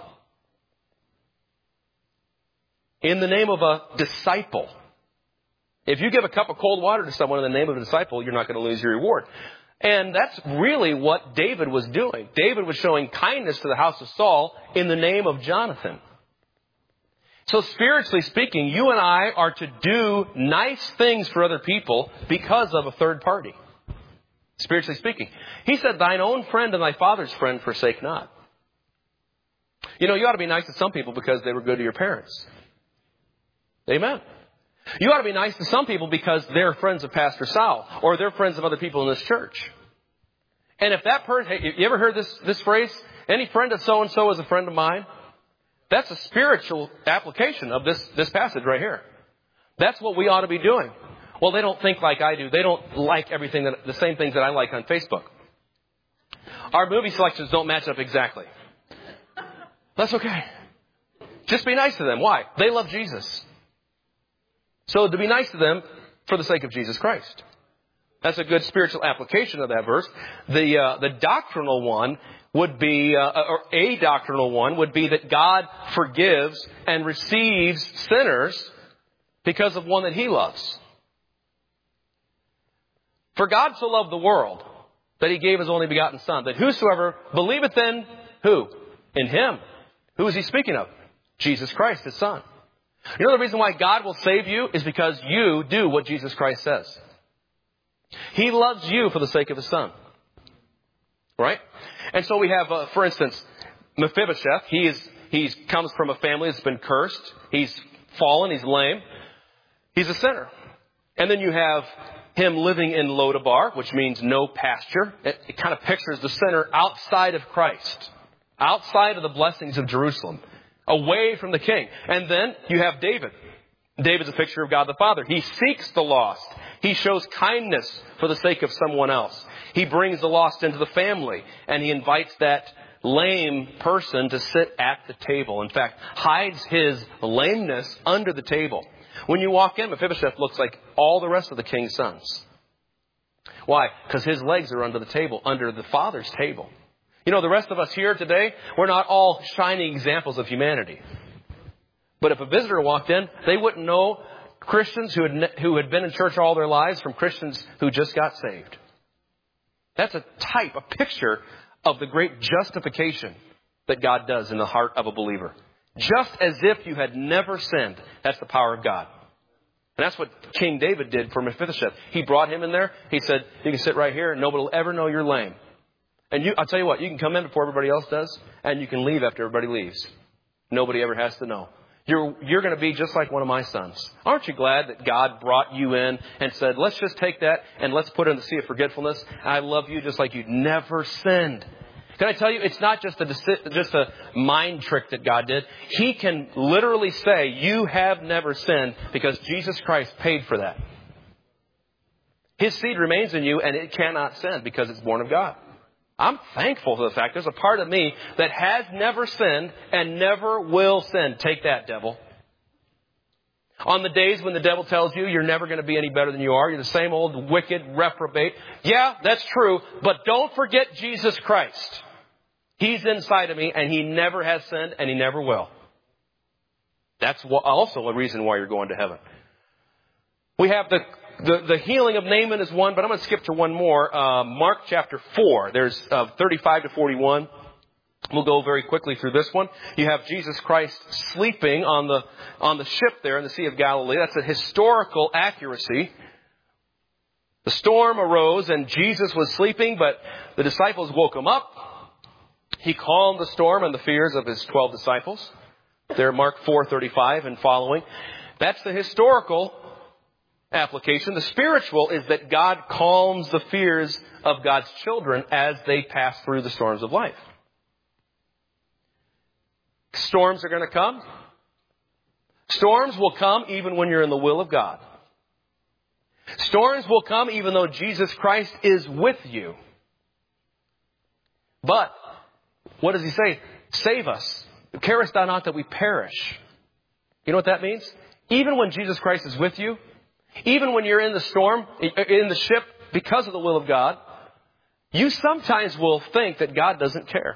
In the name of a disciple. If you give a cup of cold water to someone in the name of a disciple, you're not going to lose your reward. And that's really what David was doing. David was showing kindness to the house of Saul in the name of Jonathan. So spiritually speaking, you and I are to do nice things for other people because of a third party. Spiritually speaking. He said, thine own friend and thy father's friend forsake not. You know, you ought to be nice to some people because they were good to your parents. Amen. You ought to be nice to some people because they're friends of Pastor Sal or they're friends of other people in this church. And if that person, hey, you ever heard this, this phrase? Any friend of so-and-so is a friend of mine. That's a spiritual application of this, this passage right here. That's what we ought to be doing. Well, they don't think like I do. They don't like everything that, the same things that I like on Facebook. Our movie selections don't match up exactly. That's okay. Just be nice to them. Why? They love Jesus. So to be nice to them for the sake of Jesus Christ. That's a good spiritual application of that verse. The uh, the doctrinal one would be, uh, or a doctrinal one would be that God forgives and receives sinners because of one that He loves. For God so loved the world that He gave His only begotten Son, that whosoever believeth in who? In Him. Who is He speaking of? Jesus Christ, His Son. You know the reason why God will save you is because you do what Jesus Christ says. He loves you for the sake of His Son. Right? And so we have, uh, for instance, Mephibosheth. He is, he comes from a family that's been cursed. He's fallen. He's lame. He's a sinner. And then you have him living in Lodabar, which means no pasture. It, it kind of pictures the sinner outside of Christ, outside of the blessings of Jerusalem, away from the king. And then you have David. David's a picture of God the Father. He seeks the lost. He shows kindness for the sake of someone else. He brings the lost into the family, and he invites that lame person to sit at the table. In fact, hides his lameness under the table. When you walk in, Mephibosheth looks like all the rest of the king's sons. Why? Because his legs are under the table, under the Father's table. You know, the rest of us here today, we're not all shining examples of humanity. But if a visitor walked in, they wouldn't know Christians who had, who had been in church all their lives from Christians who just got saved. That's a type, a picture of the great justification that God does in the heart of a believer. Just as if you had never sinned. That's the power of God. And that's what King David did for Mephibosheth. He brought him in there. He said, you can sit right here and nobody will ever know you're lame. And you, I'll tell you what, you can come in before everybody else does, and you can leave after everybody leaves. Nobody ever has to know. You're, you're going to be just like one of my sons. Aren't you glad that God brought you in and said, let's just take that and let's put it in the sea of forgetfulness. I love you just like you'd never sinned. Can I tell you, it's not just a, just a mind trick that God did. He can literally say, you have never sinned because Jesus Christ paid for that. His seed remains in you and it cannot sin because it's born of God. I'm thankful for the fact there's a part of me that has never sinned and never will sin. Take that, devil. On the days when the devil tells you you're never going to be any better than you are, you're the same old wicked reprobate. Yeah, that's true. But don't forget Jesus Christ. He's inside of me and He never has sinned and He never will. That's also a reason why you're going to heaven. We have the The, the healing of Naaman is one, but I'm going to skip to one more. Uh, Mark chapter four. There's uh, thirty-five to forty-one. We'll go very quickly through this one. You have Jesus Christ sleeping on the on the ship there in the Sea of Galilee. That's a historical accuracy. The storm arose and Jesus was sleeping, but the disciples woke him up. He calmed the storm and the fears of his twelve disciples. There, Mark four thirty-five and following. That's the historical application. The spiritual is that God calms the fears of God's children as they pass through the storms of life. Storms are going to come. Storms will come even when you're in the will of God. Storms will come even though Jesus Christ is with you. But, what does He say? Save us. Carest thou not that we perish? You know what that means? Even when Jesus Christ is with you, even when you're in the storm, in the ship, because of the will of God, you sometimes will think that God doesn't care.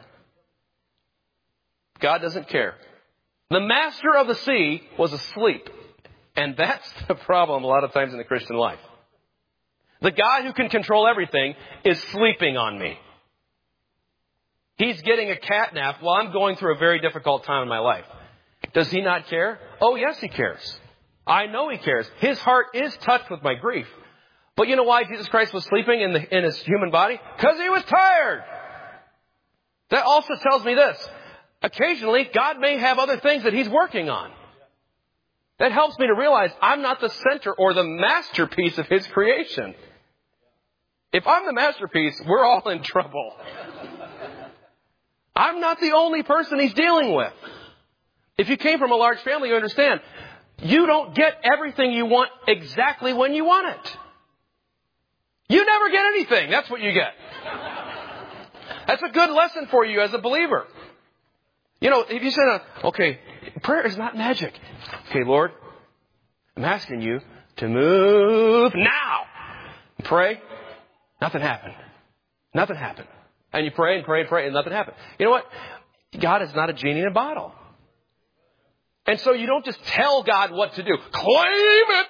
God doesn't care. The master of the sea was asleep. And that's the problem a lot of times in the Christian life. The God who can control everything is sleeping on me. He's getting a cat nap while I'm going through a very difficult time in my life. Does He not care? Oh, yes, He cares. I know He cares. His heart is touched with my grief. But you know why Jesus Christ was sleeping in, the, in His human body? Because He was tired. That also tells me this. Occasionally, God may have other things that He's working on. That helps me to realize I'm not the center or the masterpiece of His creation. If I'm the masterpiece, we're all in trouble. I'm not the only person He's dealing with. If you came from a large family, you understand. You don't get everything you want exactly when you want it. You never get anything. That's what you get. That's a good lesson for you as a believer. You know, if you said, okay, prayer is not magic. Okay, Lord, I'm asking you to move now. Pray. Nothing happened. Nothing happened. And you pray and pray and pray and nothing happened. You know what? God is not a genie in a bottle. And so you don't just tell God what to do. Claim it.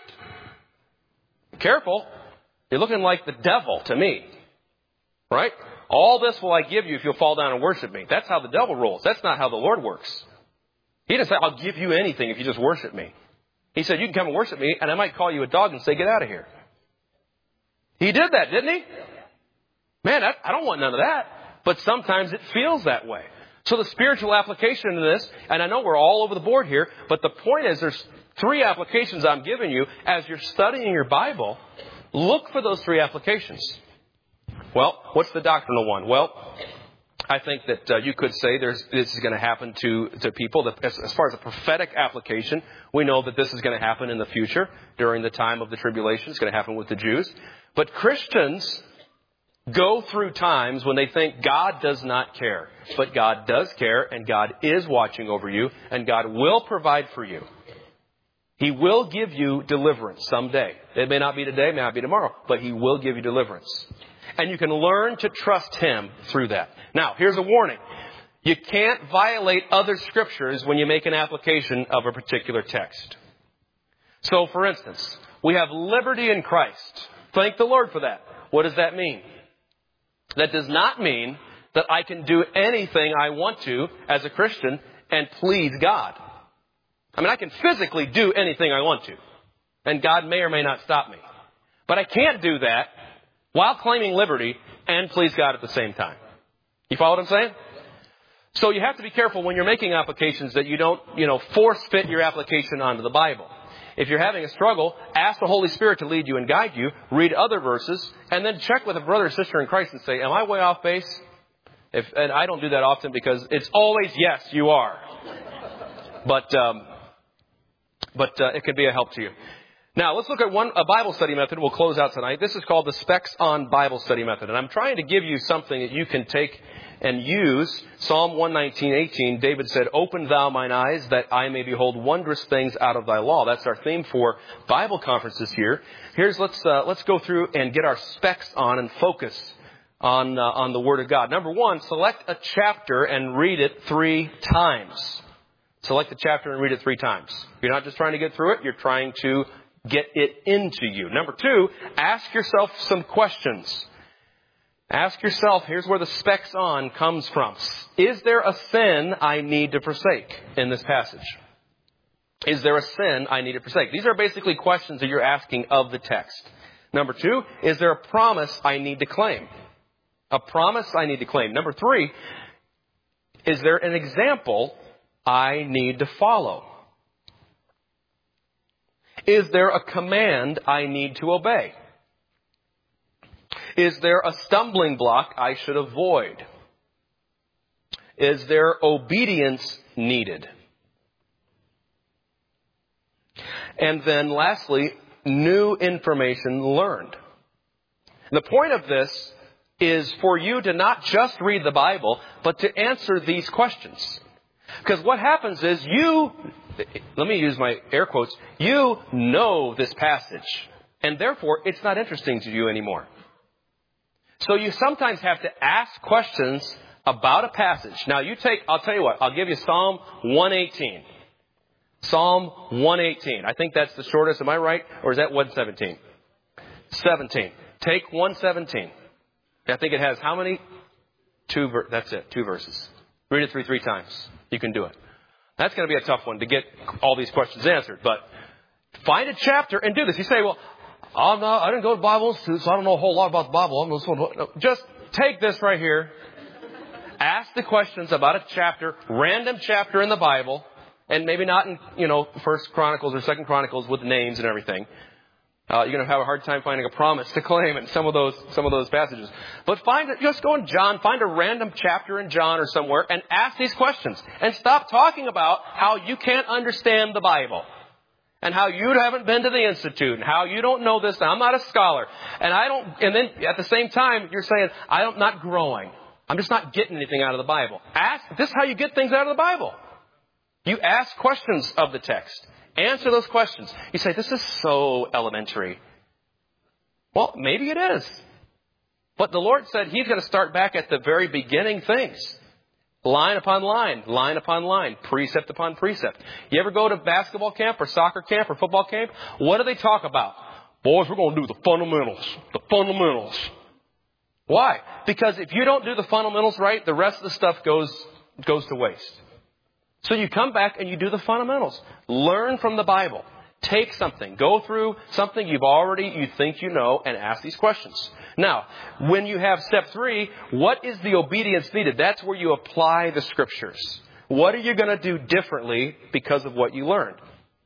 Careful. You're looking like the devil to me. Right? All this will I give you if you'll fall down and worship me. That's how the devil rolls. That's not how the Lord works. He didn't say, I'll give you anything if you just worship me. He said, you can come and worship me, and I might call you a dog and say, get out of here. He did that, didn't he? Man, I, I don't want none of that. But sometimes it feels that way. So the spiritual application of this, and I know we're all over the board here, but the point is there's three applications I'm giving you. As you're studying your Bible, look for those three applications. Well, what's the doctrinal one? Well, I think that uh, you could say there's this is going to happen to, to people. That as, as far as a prophetic application, we know that this is going to happen in the future during the time of the tribulation. It's going to happen with the Jews. But Christians go through times when they think God does not care. But God does care, and God is watching over you, and God will provide for you. He will give you deliverance someday. It may not be today, it may not be tomorrow, but He will give you deliverance. And you can learn to trust Him through that. Now, here's a warning. You can't violate other scriptures when you make an application of a particular text. So, for instance, we have liberty in Christ. Thank the Lord for that. What does that mean? That does not mean that I can do anything I want to as a Christian and please God. I mean, I can physically do anything I want to. And God may or may not stop me. But I can't do that while claiming liberty and please God at the same time. You follow what I'm saying? So you have to be careful when you're making applications that you don't, you know, force fit your application onto the Bible. If you're having a struggle, ask the Holy Spirit to lead you and guide you. Read other verses, and then check with a brother or sister in Christ and say, am I way off base? If, and I don't do that often because it's always, yes, you are. But um, but uh, it could be a help to you. Now, let's look at one a Bible study method. We'll close out tonight. This is called the Specs on Bible Study Method. And I'm trying to give you something that you can take and use. Psalm one nineteen, eighteen, David said, open thou mine eyes that I may behold wondrous things out of thy law. That's our theme for Bible conferences here. Here's, let's, uh, let's go through and get our specs on and focus on, uh, on the Word of God. Number one, select a chapter and read it three times. Select a chapter and read it three times. You're not just trying to get through it. You're trying to get it into you. Number two, ask yourself some questions. Ask yourself, here's where the specs on comes from. Is there a sin I need to forsake in this passage? Is there a sin I need to forsake? These are basically questions that you're asking of the text. Number two, is there a promise I need to claim? A promise I need to claim. Number three, is there an example I need to follow? Is there a command I need to obey? Is there a stumbling block I should avoid? Is there obedience needed? And then lastly, new information learned. The point of this is for you to not just read the Bible, but to answer these questions. Because what happens is you, let me use my air quotes, you know this passage, and therefore it's not interesting to you anymore. So you sometimes have to ask questions about a passage. Now you take, I'll tell you what, I'll give you Psalm one eighteen. Psalm one eighteen. I think that's the shortest, am I right? Or is that one seventeen? seventeen. Take one seventeen. I think it has how many? Two, ver- that's it, two verses. Read it three, three times. You can do it. That's going to be a tough one to get all these questions answered. But find a chapter and do this. You say, well, I'm not, I didn't go to Bible Institute, so I don't know a whole lot about the Bible. I'm just, no, just take this right here. Ask the questions about a chapter, random chapter in the Bible, and maybe not in, you know, First Chronicles or Second Chronicles with names and everything. Uh, you're going to have a hard time finding a promise to claim in some of those some of those passages. But find it. Just go in John, find a random chapter in John or somewhere, and ask these questions. And stop talking about how you can't understand the Bible. and how you haven't been to the Institute and how you don't know this. And I'm not a scholar. And I don't, and then at the same time, you're saying, I'm not growing. I'm just not getting anything out of the Bible. Ask, this is how you get things out of the Bible. You ask questions of the text. Answer those questions. You say, this is so elementary. Well, maybe it is. But the Lord said He's going to start back at the very beginning things. Line upon line, line upon line, precept upon precept. You ever go to basketball camp or soccer camp or football camp? What do they talk about? Boys, we're going to do the fundamentals. The fundamentals. Why? Because if you don't do the fundamentals right, the rest of the stuff goes goes to waste. So you come back and you do the fundamentals. Learn from the Bible. Take something. Go through something you've already, you think you know, and ask these questions. Now, when you have step three, what is the obedience needed? That's where you apply the Scriptures. What are you going to do differently because of what you learned?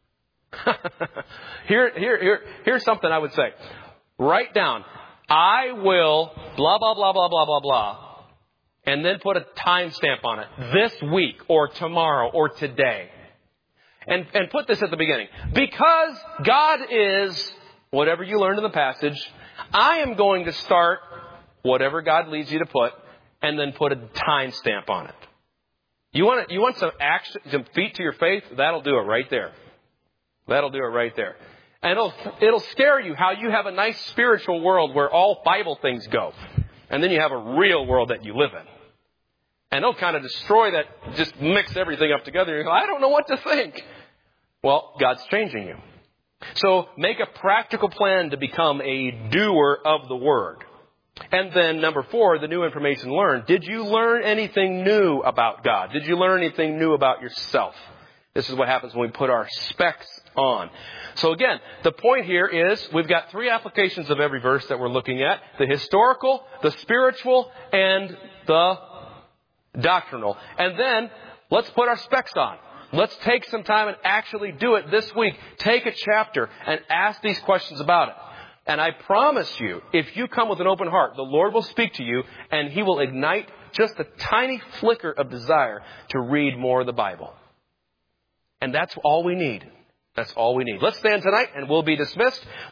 here, here, here, here's something I would say. Write down, I will blah, blah, blah, blah, blah, blah, blah. And then put a timestamp on it. This week or tomorrow or today. And, and put this at the beginning. Because God is whatever you learned in the passage, I am going to start whatever God leads you to put and then put a timestamp on it. You want, you want some action, some feet to your faith? That'll do it right there. That'll do it right there. And it'll, it'll scare you how you have a nice spiritual world where all Bible things go. And then you have a real world that you live in. And it'll kind of destroy that, just mix everything up together. You go, I don't know what to think. Well, God's changing you. So make a practical plan to become a doer of the Word. And then number four, the new information learned. Did you learn anything new about God? Did you learn anything new about yourself? This is what happens when we put our specs on. So again, the point here is we've got three applications of every verse that we're looking at. The historical, the spiritual, and the doctrinal. And then let's put our specs on. Let's take some time and actually do it this week. Take a chapter and ask these questions about it. And I promise you, if you come with an open heart, the Lord will speak to you and He will ignite just a tiny flicker of desire to read more of the Bible. And that's all we need. That's all we need. Let's stand tonight and we'll be dismissed.